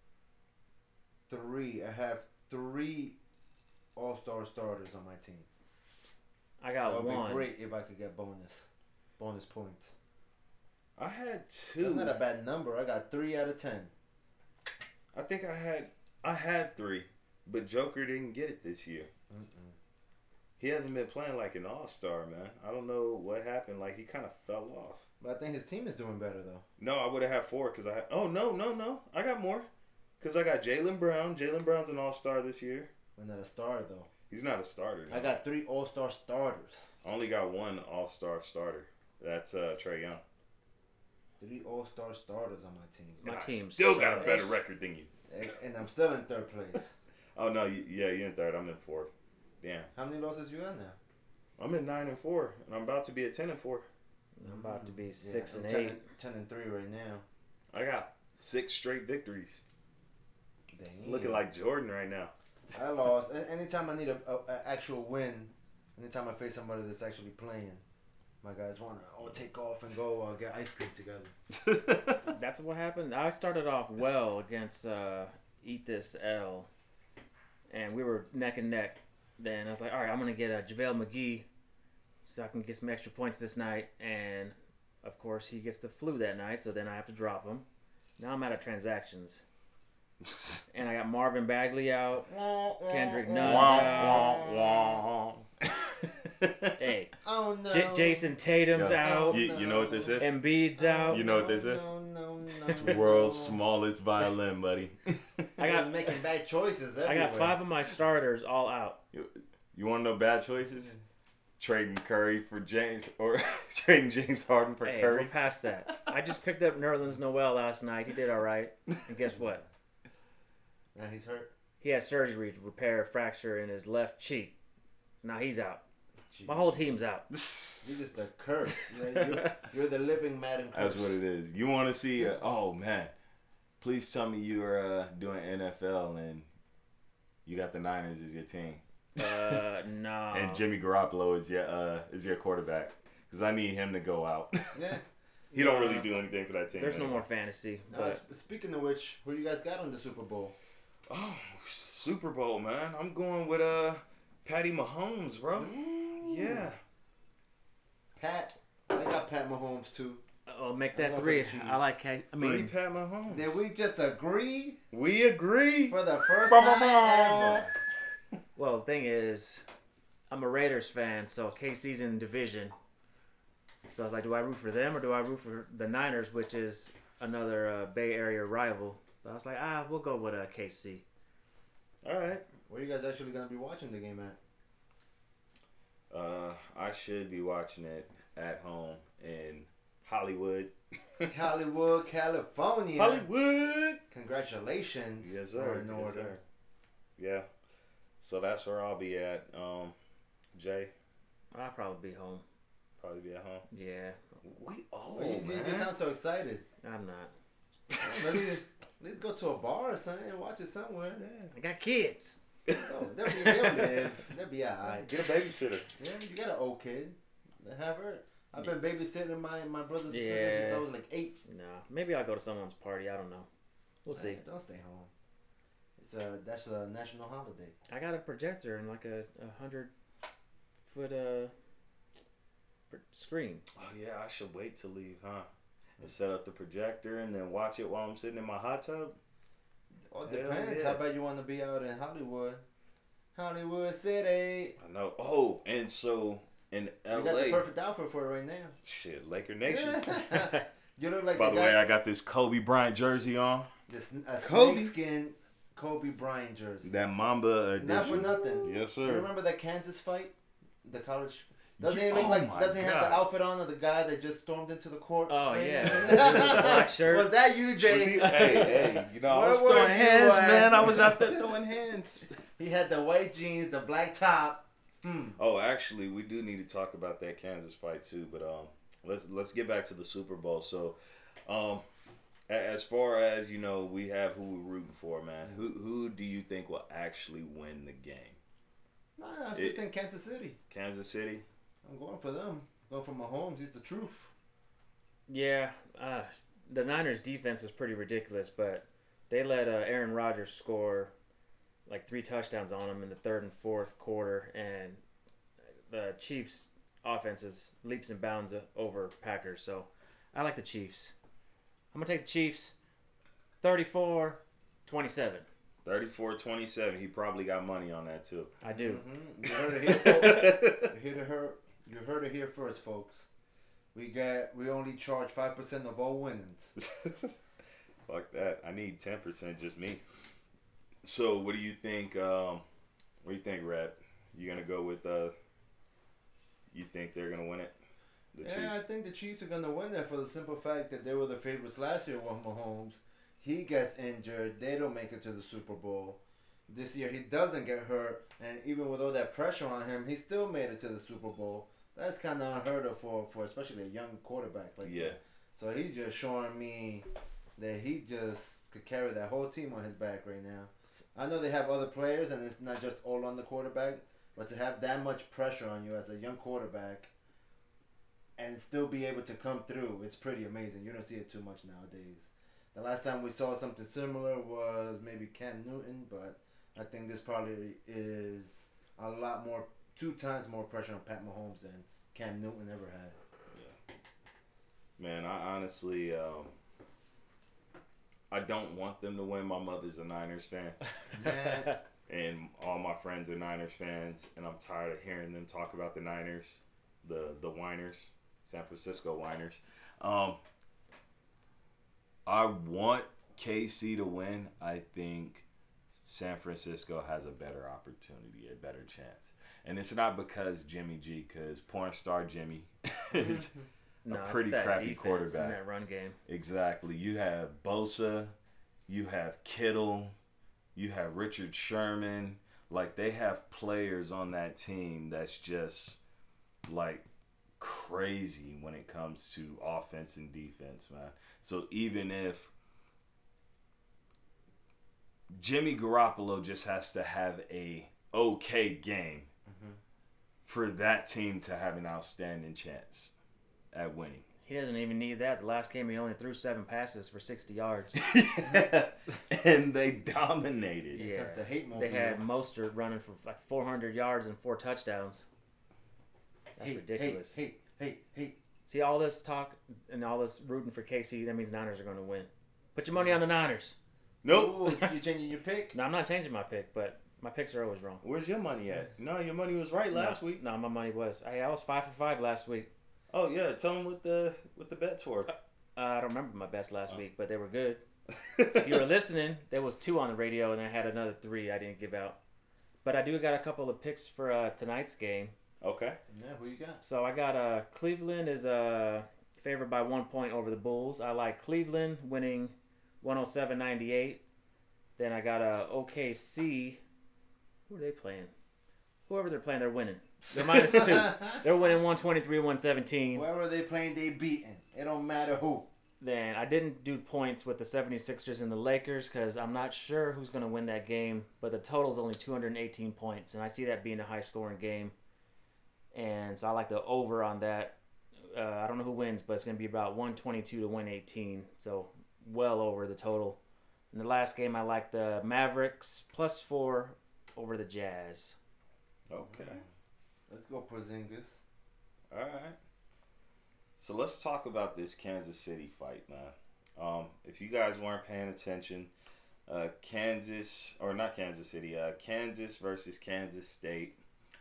3. I have 3 All-Star starters on my team. I got That would one. be great if I could get bonus points. I had That's 2. not a bad number. I got 3 out of 10. I think I had 3, but Joker didn't get it this year. He hasn't been playing like an all-star, man. I don't know what happened. Like, he kind of fell off. But I think his team is doing better though. No, I would have had 4 because I had... Oh, no. I got more. Because I got Jaylen Brown. Jaylen Brown's an all-star this year. But not a star though. He's not a starter. I got 3 All-Star starters. I only got 1 all-star starter. That's Trae Young. 3 All-Star starters on my team. My And I team still got a sucks. better record than you. And I'm still in 3rd place. Oh, no. You're in 3rd. I'm in 4th. Damn. How many losses you on now? I'm in 9-4, and I'm about to be at 10-4. I'm about to be Yeah, 6 I'm and 10 8. 10 and 3 right now. I got 6 straight victories. Damn. Looking like Jordan right now. I lost. Anytime I need a actual win, anytime I face somebody that's actually playing, my guys want to take off and go get ice cream together. That's what happened. I started off well against Eat This L, and we were neck and neck. Then I was like, all right, I'm going to get a JaVale McGee so I can get some extra points this night. And, of course, he gets the flu that night, so then I have to drop him. Now I'm out of transactions. And I got Marvin Bagley out. Kendrick Nunn's out. Hey, Oh no. Jason Tatum's Yo, out. You know what this is? Embiid's out. You know what this is? No. World's smallest violin, buddy. I got making bad choices. I got 5 of my starters all out. You want to know bad choices? Trading Curry for James, or trading James Harden for Hey, Curry. we're past that. I just picked up Nerlens Noel last night. He did all right. And guess what? Now he's hurt. He had surgery to repair a fracture in his left cheek. Now he's out. Jeez. My whole team's out. You're just a curse. You're the living Madden curse. That's what it is. You want to see? Oh man, Please tell me you are doing NFL and you got the Niners as your team. No. And Jimmy Garoppolo is your quarterback. Because I need him to go out. Yeah. He don't really do anything for that team. There's no anymore. more fantasy. Speaking of which, who you guys got on the Super Bowl? Oh, Super Bowl, man. I'm going with Patty Mahomes, bro. Ooh. Yeah. Pat. I got Pat Mahomes too. Oh, make I that love 3. the Chiefs. I like. Three Pat Mahomes. Did we just agree We agree. for the first time ever? Well, the thing is, I'm a Raiders fan, so KC's in the division. So I was like, do I root for them or do I root for the Niners, which is another Bay Area rival? But I was like, we'll go with KC. All right. Where you guys actually gonna be watching the game at? I should be watching it at home in Hollywood. Hollywood, California. Hollywood. Congratulations. Yes, sir. In Yes, order. sir. Yeah. So that's where I'll be at. Jay, I'll probably be home. probably be at home. Yeah, We You sound so excited. I'm not. Let's go to a bar or something and watch it somewhere. I got kids. Oh, they'll live. They'll be alright. Get a babysitter. Yeah, you got an old kid. Have her. I've been babysitting my brothers and sisters Yeah. since I was like 8. No, maybe I'll go to someone's party. I don't know. We'll see. Don't stay home. That's a national holiday. I got a projector and like a 100-foot screen. Oh yeah, I should wait to leave, huh? And set up the projector and then watch it while I'm sitting in my hot tub. Oh, it Hell depends. yeah. How about you want to be out in Hollywood? Hollywood City. I know. Oh, and so in LA, You got the perfect outfit for it right now. shit, Laker Nation. You look like By the the guy, way, I got this Kobe Bryant jersey on. a Kobe. snakeskin Kobe Bryant jersey. That Mamba edition. Not for nothing. Yes, You sir. remember that Kansas fight? The college. Doesn't Yeah, he look oh like? my Doesn't he have the God. outfit on of the guy that just stormed into the court? Oh, right yeah. now? The black shirt. Was that you, Was Jay? he- hey, you know, I Where was were throwing you hands, at? man. I was out there throwing hands. He had the white jeans, the black top. Oh, actually, we do need to talk about that Kansas fight too. But let's get back to the Super Bowl. So, as far as you know, we have who we're rooting for, man. Who do you think will actually win the game? Nah, I still think Kansas City. Kansas City. I'm going for them. Going for Mahomes. He's the truth. Yeah, the Niners' defense is pretty ridiculous, but they let Aaron Rodgers score like 3 touchdowns on him in the third and fourth quarter, and the Chiefs' offense is leaps and bounds over Packers. So I like the Chiefs. I'm going to take the Chiefs 34-27. 34-27. He probably got money on that too. I do. Mm-hmm. You heard it here, folks. You heard it here first, folks. We only charge 5% of all winnings. Fuck that. I need 10%, just me. So, what do you think? What do you think, Rep? You gonna go with? You think they're gonna win it? The I Chiefs. think the Chiefs are gonna win that for the simple fact that they were the favorites last year with Mahomes. He gets injured. They don't make it to the Super Bowl. This year he doesn't get hurt, and even with all that pressure on him, he still made it to the Super Bowl. That's kind of unheard of for especially a young quarterback like that. So he's just showing me that he just could carry that whole team on his back right now. I know they have other players, and it's not just all on the quarterback, but to have that much pressure on you as a young quarterback and still be able to come through, it's pretty amazing. You don't see it too much nowadays. The last time we saw something similar was maybe Cam Newton, but I think this probably is a lot more, 2 times more pressure on Pat Mahomes than Cam Newton ever had. Man, I honestly, I don't want them to win. My mother's a Niners fan, Man, and all my friends are Niners fans, and I'm tired of hearing them talk about the Niners, the whiners, San Francisco whiners. I want KC to win. I think San Francisco has a better opportunity, a better chance. And it's not because Jimmy G, because porn star Jimmy is No, it's pretty that crappy defense quarterback. in that run game. Exactly. You have Bosa, you have Kittle, you have Richard Sherman. Like, they have players on that team that's just, like, crazy when it comes to offense and defense, man. So even if Jimmy Garoppolo just has to have a okay game for that team to have an outstanding chance at winning. He doesn't even need that. The last game, he only threw 7 passes for 60 yards. And they dominated. Yeah. The hate They had Mostert running for like 400 yards and 4 touchdowns. That's ridiculous. Hey. See, all this talk and all this rooting for KC, that means Niners are going to win. Put your money on the Niners. Nope. Ooh, you changing your pick? No, I'm not changing my pick, but my picks are always wrong. Where's your money at? No, your money was right last week. No, my money was. I was 5 for 5 last week. Oh yeah, tell them what the bets were. I don't remember my best last week, but they were good. If you were listening, there was 2 on the radio, and I had another 3 I didn't give out. But I do got a couple of picks for tonight's game. Okay. Yeah, who you got? So I got Cleveland is favored by 1 point over the Bulls. I like Cleveland winning 107-98. Then I got OKC. Who are they playing? Whoever they're playing, they're winning. They're -2. They're winning 123-117. Wherever they playing, they beating. It don't matter who. Then I didn't do points with the 76ers and the Lakers because I'm not sure who's going to win that game. But the total's only 218 points, and I see that being a high-scoring game. And so I like the over on that. I don't know who wins, but it's going to be about 122-118. So well over the total. In the last game, I like the Mavericks +4 over the Jazz. Okay. Let's go Porzingis. All right. So let's talk about this Kansas City fight, man. If you guys weren't paying attention, Kansas versus Kansas State.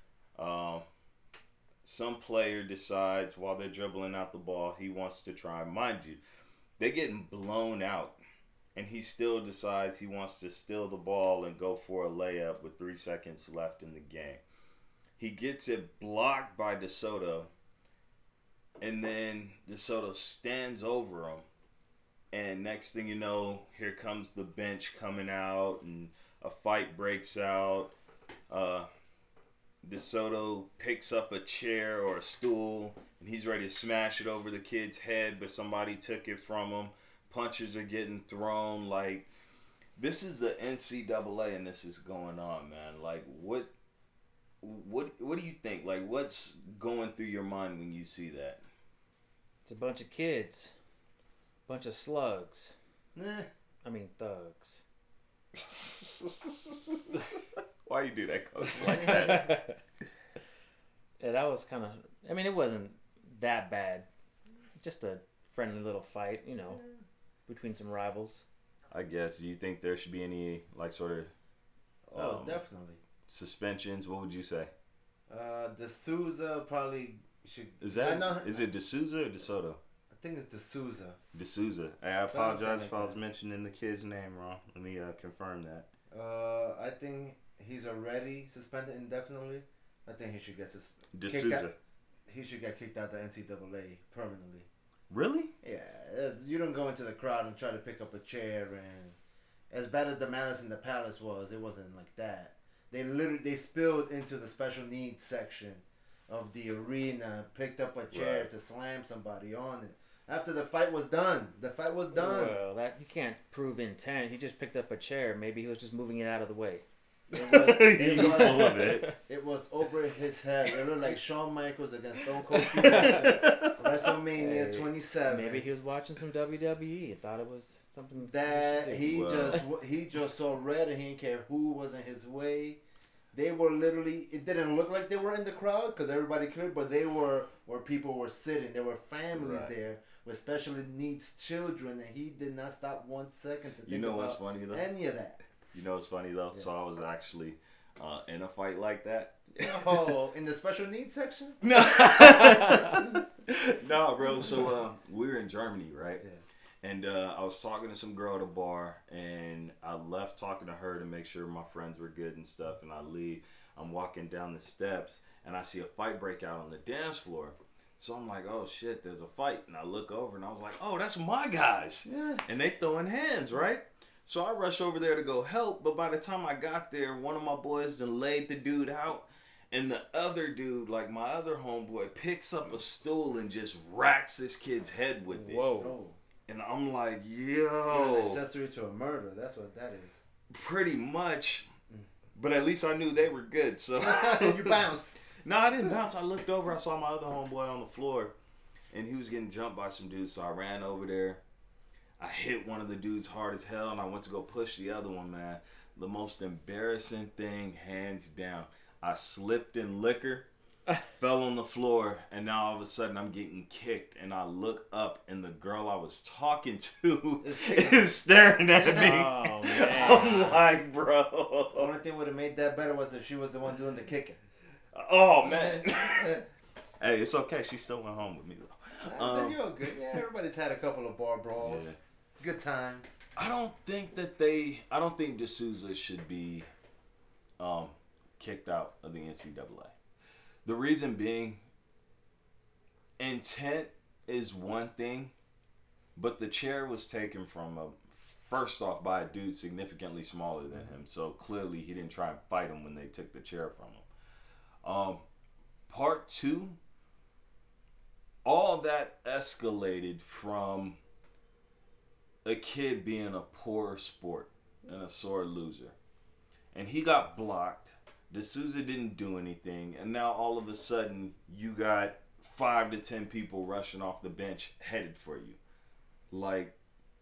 Some player decides while they're dribbling out the ball, he wants to try. Mind you, they're getting blown out. And he still decides he wants to steal the ball and go for a layup with 3 seconds left in the game. He gets it blocked by DeSoto. And then DeSoto stands over him. And next thing you know, here comes the bench coming out and a fight breaks out. DeSoto picks up a chair or a stool and he's ready to smash it over the kid's head, but somebody took it from him. Punches are getting thrown. Like, this is the NCAA and this is going on, man. Like, what do you think? Like, what's going through your mind when you see that? It's a bunch of kids. Bunch of slugs. I mean, thugs. Why you do that, Coach? Like that? Yeah, that was kind of... I mean, it wasn't that bad. Just a friendly little fight, you know, between some rivals. I guess. Do you think there should be any, like, sort of... definitely. Suspensions? What would you say? D'Souza probably should... Is it D'Souza or DeSoto? I think it's D'Souza. D'Souza. I apologize if I was mentioning the kid's name wrong. Let me confirm that. I think he's already suspended indefinitely. I think he should get D'Souza. He should get kicked out of the NCAA permanently. Really? Yeah, you don't go into the crowd and try to pick up a chair, and as bad as the Malice in the Palace was, it wasn't like that. They spilled into the special needs section of the arena, picked up a chair to slam somebody on it. After the fight was done. Well, that you can't prove intent. He just picked up a chair. Maybe he was just moving it out of the way. It was over his head. It looked like Shawn Michaels against Stone Cold Steve Austin, WrestleMania 27. Maybe he was watching some WWE and thought it was something that he just saw red and he didn't care who was in his way. They were literally. It didn't look like they were in the crowd because everybody could, but they were where people were sitting. There were families there with special needs children, and he did not stop 1 second to think about what's funny, though? Any of that. You know what's funny though? Yeah. So I was actually in a fight like that. Oh, in the special needs section? No, no, bro. So we were in Germany, right? Yeah. And I was talking to some girl at a bar, and I left talking to her to make sure my friends were good and stuff. And I leave. I'm walking down the steps, and I see a fight break out on the dance floor. So I'm like, oh shit, there's a fight. And I look over, and I was like, oh, that's my guys. Yeah. And they throwing hands, right? So I rush over there to go help, but by the time I got there, one of my boys done laid the dude out, and the other dude, like my other homeboy, picks up a stool and just racks this kid's head with it. Whoa. And I'm like, yo. You're an accessory to a murder. That's what that is. Pretty much. But at least I knew they were good. So You bounce. No, I didn't bounce. I looked over. I saw my other homeboy on the floor, and he was getting jumped by some dudes. So I ran over there. I hit one of the dudes hard as hell, and I went to go push the other one, man. The most embarrassing thing, hands down. I slipped in liquor, fell on the floor, and now all of a sudden I'm getting kicked. And I look up, and the girl I was talking to is staring at me. Oh, man. I'm like, bro. The only thing would have made that better was if she was the one doing the kicking. Oh, man. Hey, it's okay. She still went home with me, though. Then you're good. Yeah, everybody's had a couple of bar brawls. Yeah. Good times. I don't think D'Souza should be kicked out of the NCAA. The reason being, intent is one thing, but the chair was taken from first off by a dude significantly smaller than him. So clearly he didn't try and fight him when they took the chair from him. Part two, all that escalated from a kid being a poor sport and a sore loser. And he got blocked. D'Souza didn't do anything. And now all of a sudden you got 5 to 10 people rushing off the bench headed for you. Like,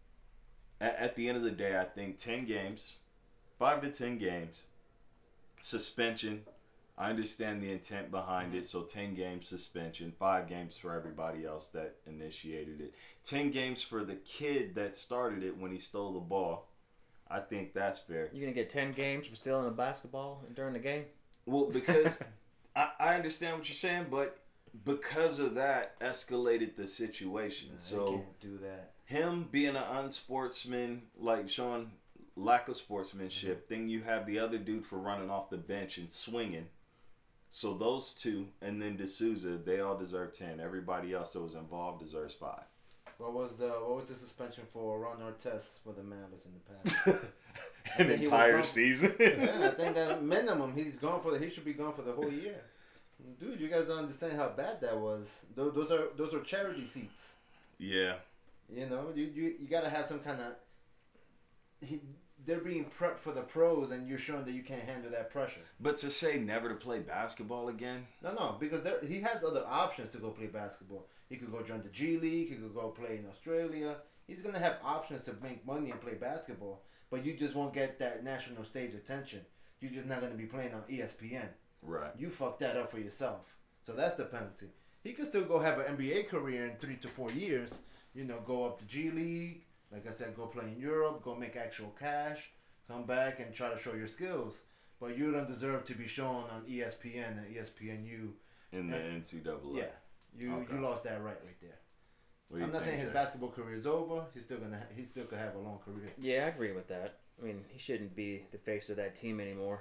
at the end of the day, I think 10 games, 5 to 10 games, suspension. I understand the intent behind it. So 10 games suspension, 5 games for everybody else that initiated it. 10 games for the kid that started it when he stole the ball. I think that's fair. You're going to get 10 games for stealing a basketball during the game? Well, because I understand what you're saying, but because of that escalated the situation. So you can't do that. Him being an unsportsman, like showing lack of sportsmanship, then you have the other dude for running off the bench and swinging. So those two, and then D'Souza, they all deserve 10. Everybody else that was involved deserves 5. What was the suspension for Ron Artest for the Mavs in the past? An entire season. Yeah, I think that minimum he should be gone for the whole year. Dude, you guys don't understand how bad that was. Those are charity seats. Yeah. You know, you gotta have some kind of. They're being prepped for the pros, and you're showing that you can't handle that pressure. But to say never to play basketball again? No, because he has other options to go play basketball. He could go join the G League. He could go play in Australia. He's gonna have options to make money and play basketball. But you just won't get that national stage attention. You're just not gonna be playing on ESPN. Right. You fucked that up for yourself. So that's the penalty. He could still go have an NBA career in 3 to 4 years. You know, go up to G League. Like I said, go play in Europe, go make actual cash, come back and try to show your skills. But you don't deserve to be shown on ESPN and ESPNU. In the NCAA. Yeah. You lost that right there. I'm not saying his basketball career is over. He still could have a long career. Yeah, I agree with that. I mean, he shouldn't be the face of that team anymore.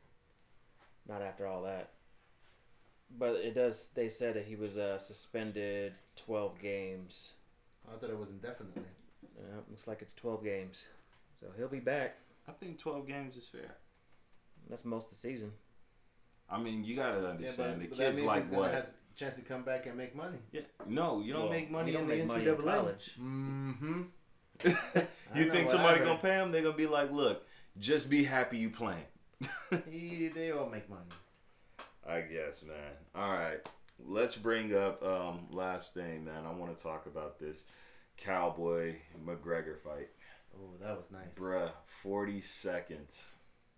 Not after all that. But they said that he was suspended 12 games. I thought it was indefinitely. Looks like it's 12 games. So he'll be back. I think 12 games is fair. That's most of the season. I mean, you gotta understand but the that kids means like he's gonna what? have a chance to come back and make money. Yeah. No, you don't make money you in don't the make money NCAA. in college. Mm-hmm. You think somebody gonna pay him? They're gonna be like, look, just be happy you playing. They all make money. I guess, man. All right, let's bring up last thing, man. I want to talk about this Cowboy McGregor fight. Oh, that was nice. Bruh, 40 seconds.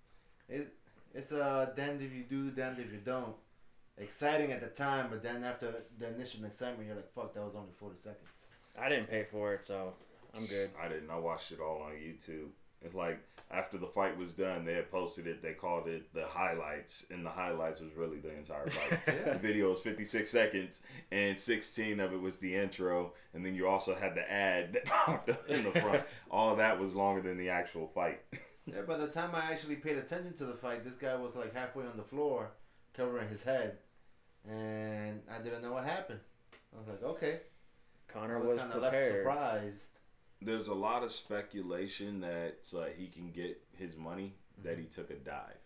It's damned if you do, damned if you don't. Exciting at the time, but then after the initial excitement, you're like, fuck, that was only 40 seconds. I didn't pay for it, so I'm good. I didn't. I watched it all on YouTube. It's like after the fight was done, they had posted it. They called it the highlights, and the highlights was really the entire fight. Yeah. The video was 56 seconds, and 16 of it was the intro, and then you also had the ad that popped up in the front. All that was longer than the actual fight. Yeah, by the time I actually paid attention to the fight, this guy was like halfway on the floor, covering his head, and I didn't know what happened. I was like, okay. Connor was kind of prepared. left surprised. There's a lot of speculation that he can get his money, that he took a dive.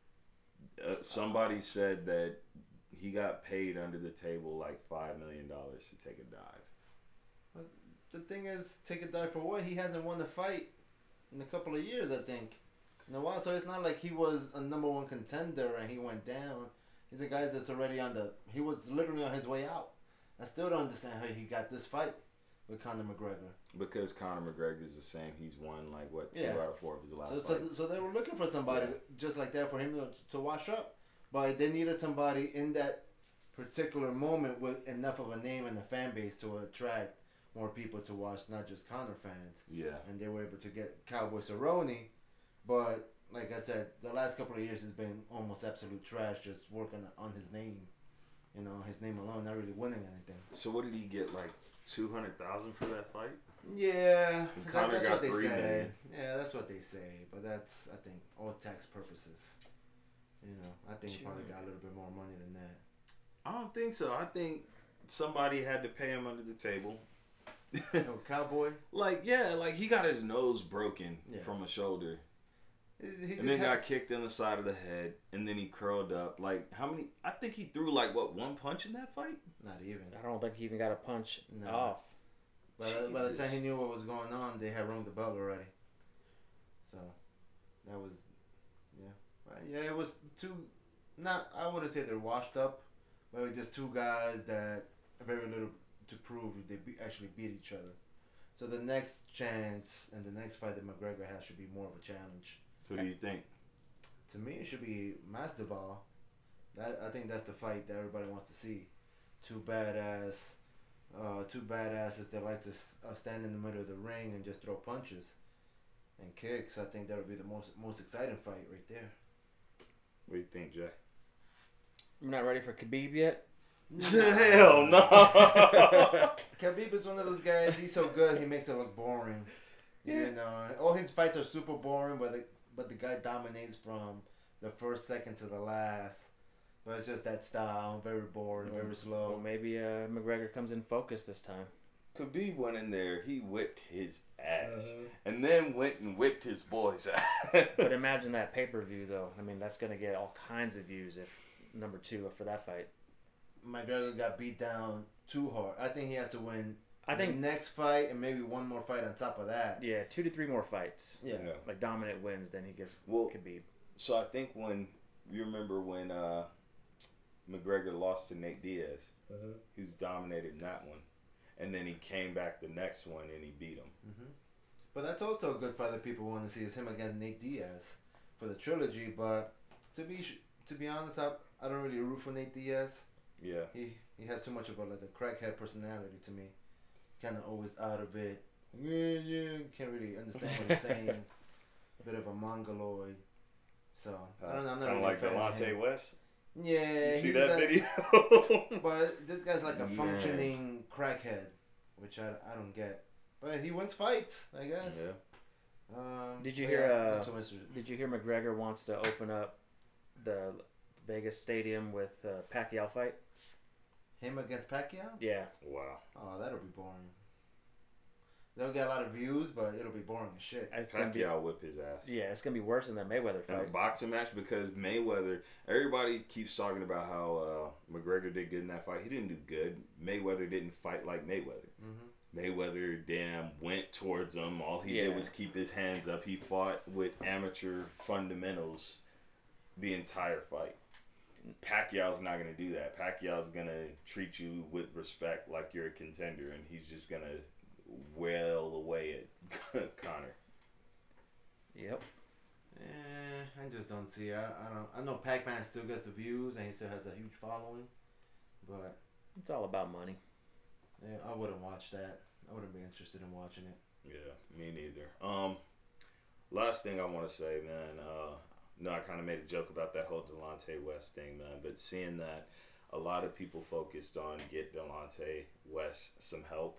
Somebody said that he got paid under the table like $5 million to take a dive. But the thing is, take a dive for what? He hasn't won a fight in a couple of years, I think. No, wow, so it's not like he was a number one contender and he went down. He's a guy that's already he was literally on his way out. I still don't understand how he got this fight with Conor McGregor. Because Conor McGregor is the same. He's won, like, what, 2 Yeah. out of 4 of his last fights. So they were looking for somebody just like that for him to wash up. But they needed somebody in that particular moment with enough of a name and a fan base to attract more people to watch, not just Conor fans. Yeah. And they were able to get Cowboy Cerrone. But like I said, the last couple of years has been almost absolute trash, just working on his name. You know, his name alone, not really winning anything. So what did he get, like, 200,000 for that fight? Yeah, And Conor that's got what they $3 say. million. Yeah, that's what they say. But that's, I think, all tax purposes. You know, I think he probably got a little bit more money than that. I don't think so. I think somebody had to pay him under the table. No, Cowboy? Like, yeah, like he got his nose broken Yeah. from a shoulder. He And then got kicked in the side of the head. And then he curled up. Like, how many? I think he threw, like, what, 1 punch in that fight? Not even. I don't think he even got a punch No. off. By the time Jesus. he knew what was going on, they had rung the bell already. So, that was, yeah. But yeah, it was two, I wouldn't say they're washed up, but it was just two guys that have very little to prove if they actually beat each other. So the next chance and the next fight that McGregor has should be more of a challenge. Who do you think? To me, it should be Masvidal. I think that's the fight that everybody wants to see. Two badasses that like to stand in the middle of the ring and just throw punches and kicks. I think that would be the most exciting fight right there. What do you think, Jay? I'm not ready for Khabib yet. Hell no! Khabib is one of those guys. He's so good, he makes it look boring. Yeah. You know, all his fights are super boring, but the guy dominates from the first second to the last. But it's just that style, very boring, very Well, slow. maybe McGregor comes in focus this time. Khabib went in there, he whipped his ass. Uh-huh. And then went and whipped his boy's ass. But imagine that pay-per-view, though. I mean, that's going to get all kinds of views if number 2 for that fight. McGregor got beat down too hard. I think he has to win I think, the next fight and maybe one more fight on top of that. yeah, 2 to 3 more fights. Yeah. Like dominant wins, then he gets Well, Khabib. so I think when, you remember when McGregor lost to Nate Diaz, he was dominated in that one. And then he came back the next one and he beat him. Mm-hmm. But that's also a good fight that people want to see is him against Nate Diaz for the trilogy. But to be honest, I don't really root for Nate Diaz. Yeah. He has too much of a crackhead personality to me. Kind of always out of it. Yeah. Can't really understand what he's saying. A bit of a mongoloid. So I don't know. I'm not Kind of really like a fan of him. Delonte West. Yeah. You see he's that a- video? But this guy's like a Man. functioning crackhead, which I don't get. But he wins fights, I guess. Yeah. Did you so hear, yeah, not too much- Did you hear McGregor wants to open up the Vegas stadium with Pacquiao fight? him against Pacquiao? Yeah. Wow. Oh, that'll be boring. They'll get a lot of views, but it'll be boring as shit. It's gonna be, Pacquiao whipped his ass. yeah, it's going to be worse than that Mayweather In a fight. boxing match, because Mayweather, everybody keeps talking about how McGregor did good in that fight. He didn't do good. Mayweather didn't fight like Mayweather. Mm-hmm. Mayweather went towards him. All he Yeah. did was keep his hands up. He fought with amateur fundamentals the entire fight. Pacquiao's not going to do that. Pacquiao's going to treat you with respect like you're a contender, and he's just going to wail away at Conor. Yep. I just don't see it. I know Pac-Man still gets the views and he still has a huge following, but It's all about money. yeah, I wouldn't watch that. I wouldn't be interested in watching it. Yeah, me neither. Last thing I want to say, man. No, I kind of made a joke about that whole Delonte West thing, man. But seeing that a lot of people focused on get Delonte West some help.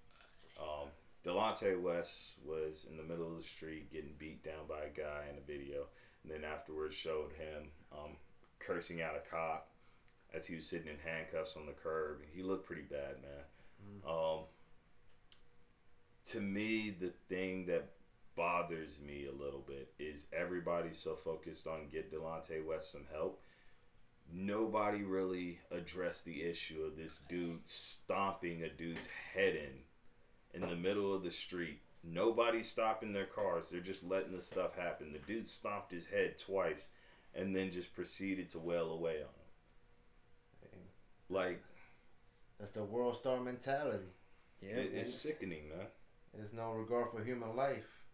Delonte West was in the middle of the street getting beat down by a guy in a video, and then afterwards showed him cursing out a cop as he was sitting in handcuffs on the curb. He looked pretty bad, man. To me, the thing that bothers me a little bit is everybody's so focused on get Delonte West some help. Nobody really addressed the issue of this dude stomping a dude's head in the middle of the street Nobody's stopping their cars. They're just letting the stuff happen. The dude stomped his head twice and then just proceeded to wail away on him. Like, that's the world star mentality. Yeah, it's sickening, man. There's no regard for human life.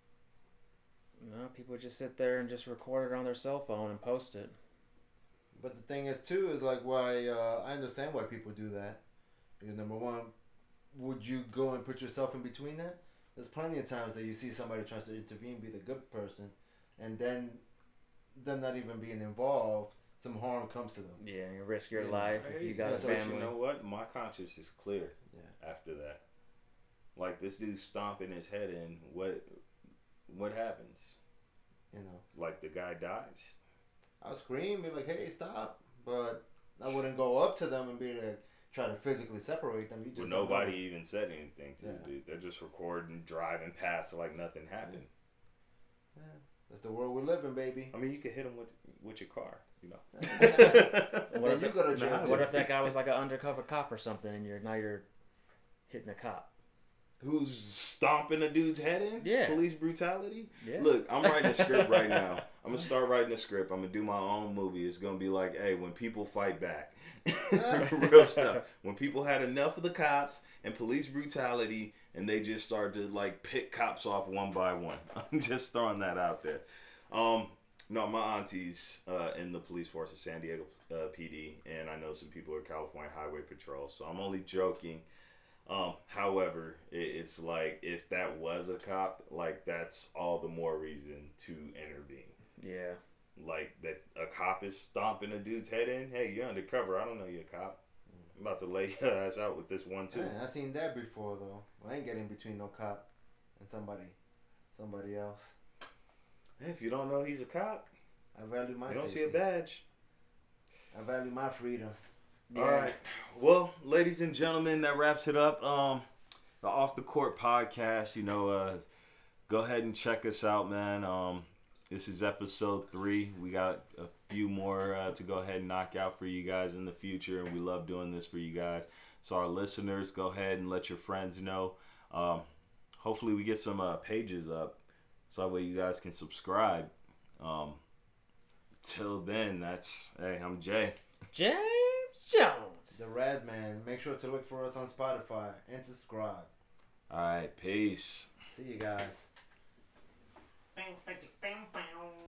No, people just sit there and just record it on their cell phone and post it. But the thing is, too, is like why I understand why people do that. Because number one, would you go and put yourself in between that? There's plenty of times that you see somebody tries to intervene, be the good person, and then them not even being involved, some harm comes to them. Yeah, you risk your Yeah. life if you got a so family. You know what? My conscience is clear Yeah. after that. Like, this dude stomping his head in. What happens? You know, Like, the guy dies. I'll scream, be like, "Hey, stop!" But I wouldn't go up to them and be like, try to physically separate them. You just Well, don't nobody know. even said anything to the Yeah. dude. They're just recording, driving past like nothing happened. Yeah. That's the world we live in, baby. I mean, you could hit him with your car, you know. Then you go to jail. What if that guy was like an undercover cop or something, and you're hitting a cop? Who's stomping a dude's head in? Yeah. Police brutality? Yeah. Look, I'm writing a script right now. I'm going to start writing a script. I'm going to do my own movie. It's going to be like, hey, when people fight back. Real stuff. When people had enough of the cops and police brutality and they just started to like pick cops off one by one. I'm just throwing that out there. No, my auntie's in the police force of San Diego PD, and I know some people are California Highway Patrol, so I'm only joking. However, it's like if that was a cop, like that's all the more reason to intervene. Yeah. Like that a cop is stomping a dude's head in. Hey, you're undercover. I don't know you're a cop. I'm about to lay your ass out with this one too. Man, I seen that before though. I ain't getting between no cop and somebody else. Hey, if you don't know he's a cop, I value my you don't safety. see a badge. I value my freedom. Yeah. All right. Well, ladies and gentlemen, that wraps it up. The Off the Court podcast. Go ahead and check us out, man. This is episode 3. We got a few more to go ahead and knock out for you guys in the future, and we love doing this for you guys. So our listeners, go ahead and let your friends know. Hopefully we get some pages up so that way you guys can subscribe. Till then, I'm Jay. James Jones. The Rad Man. Make sure to look for us on Spotify and subscribe. All right, peace. See you guys.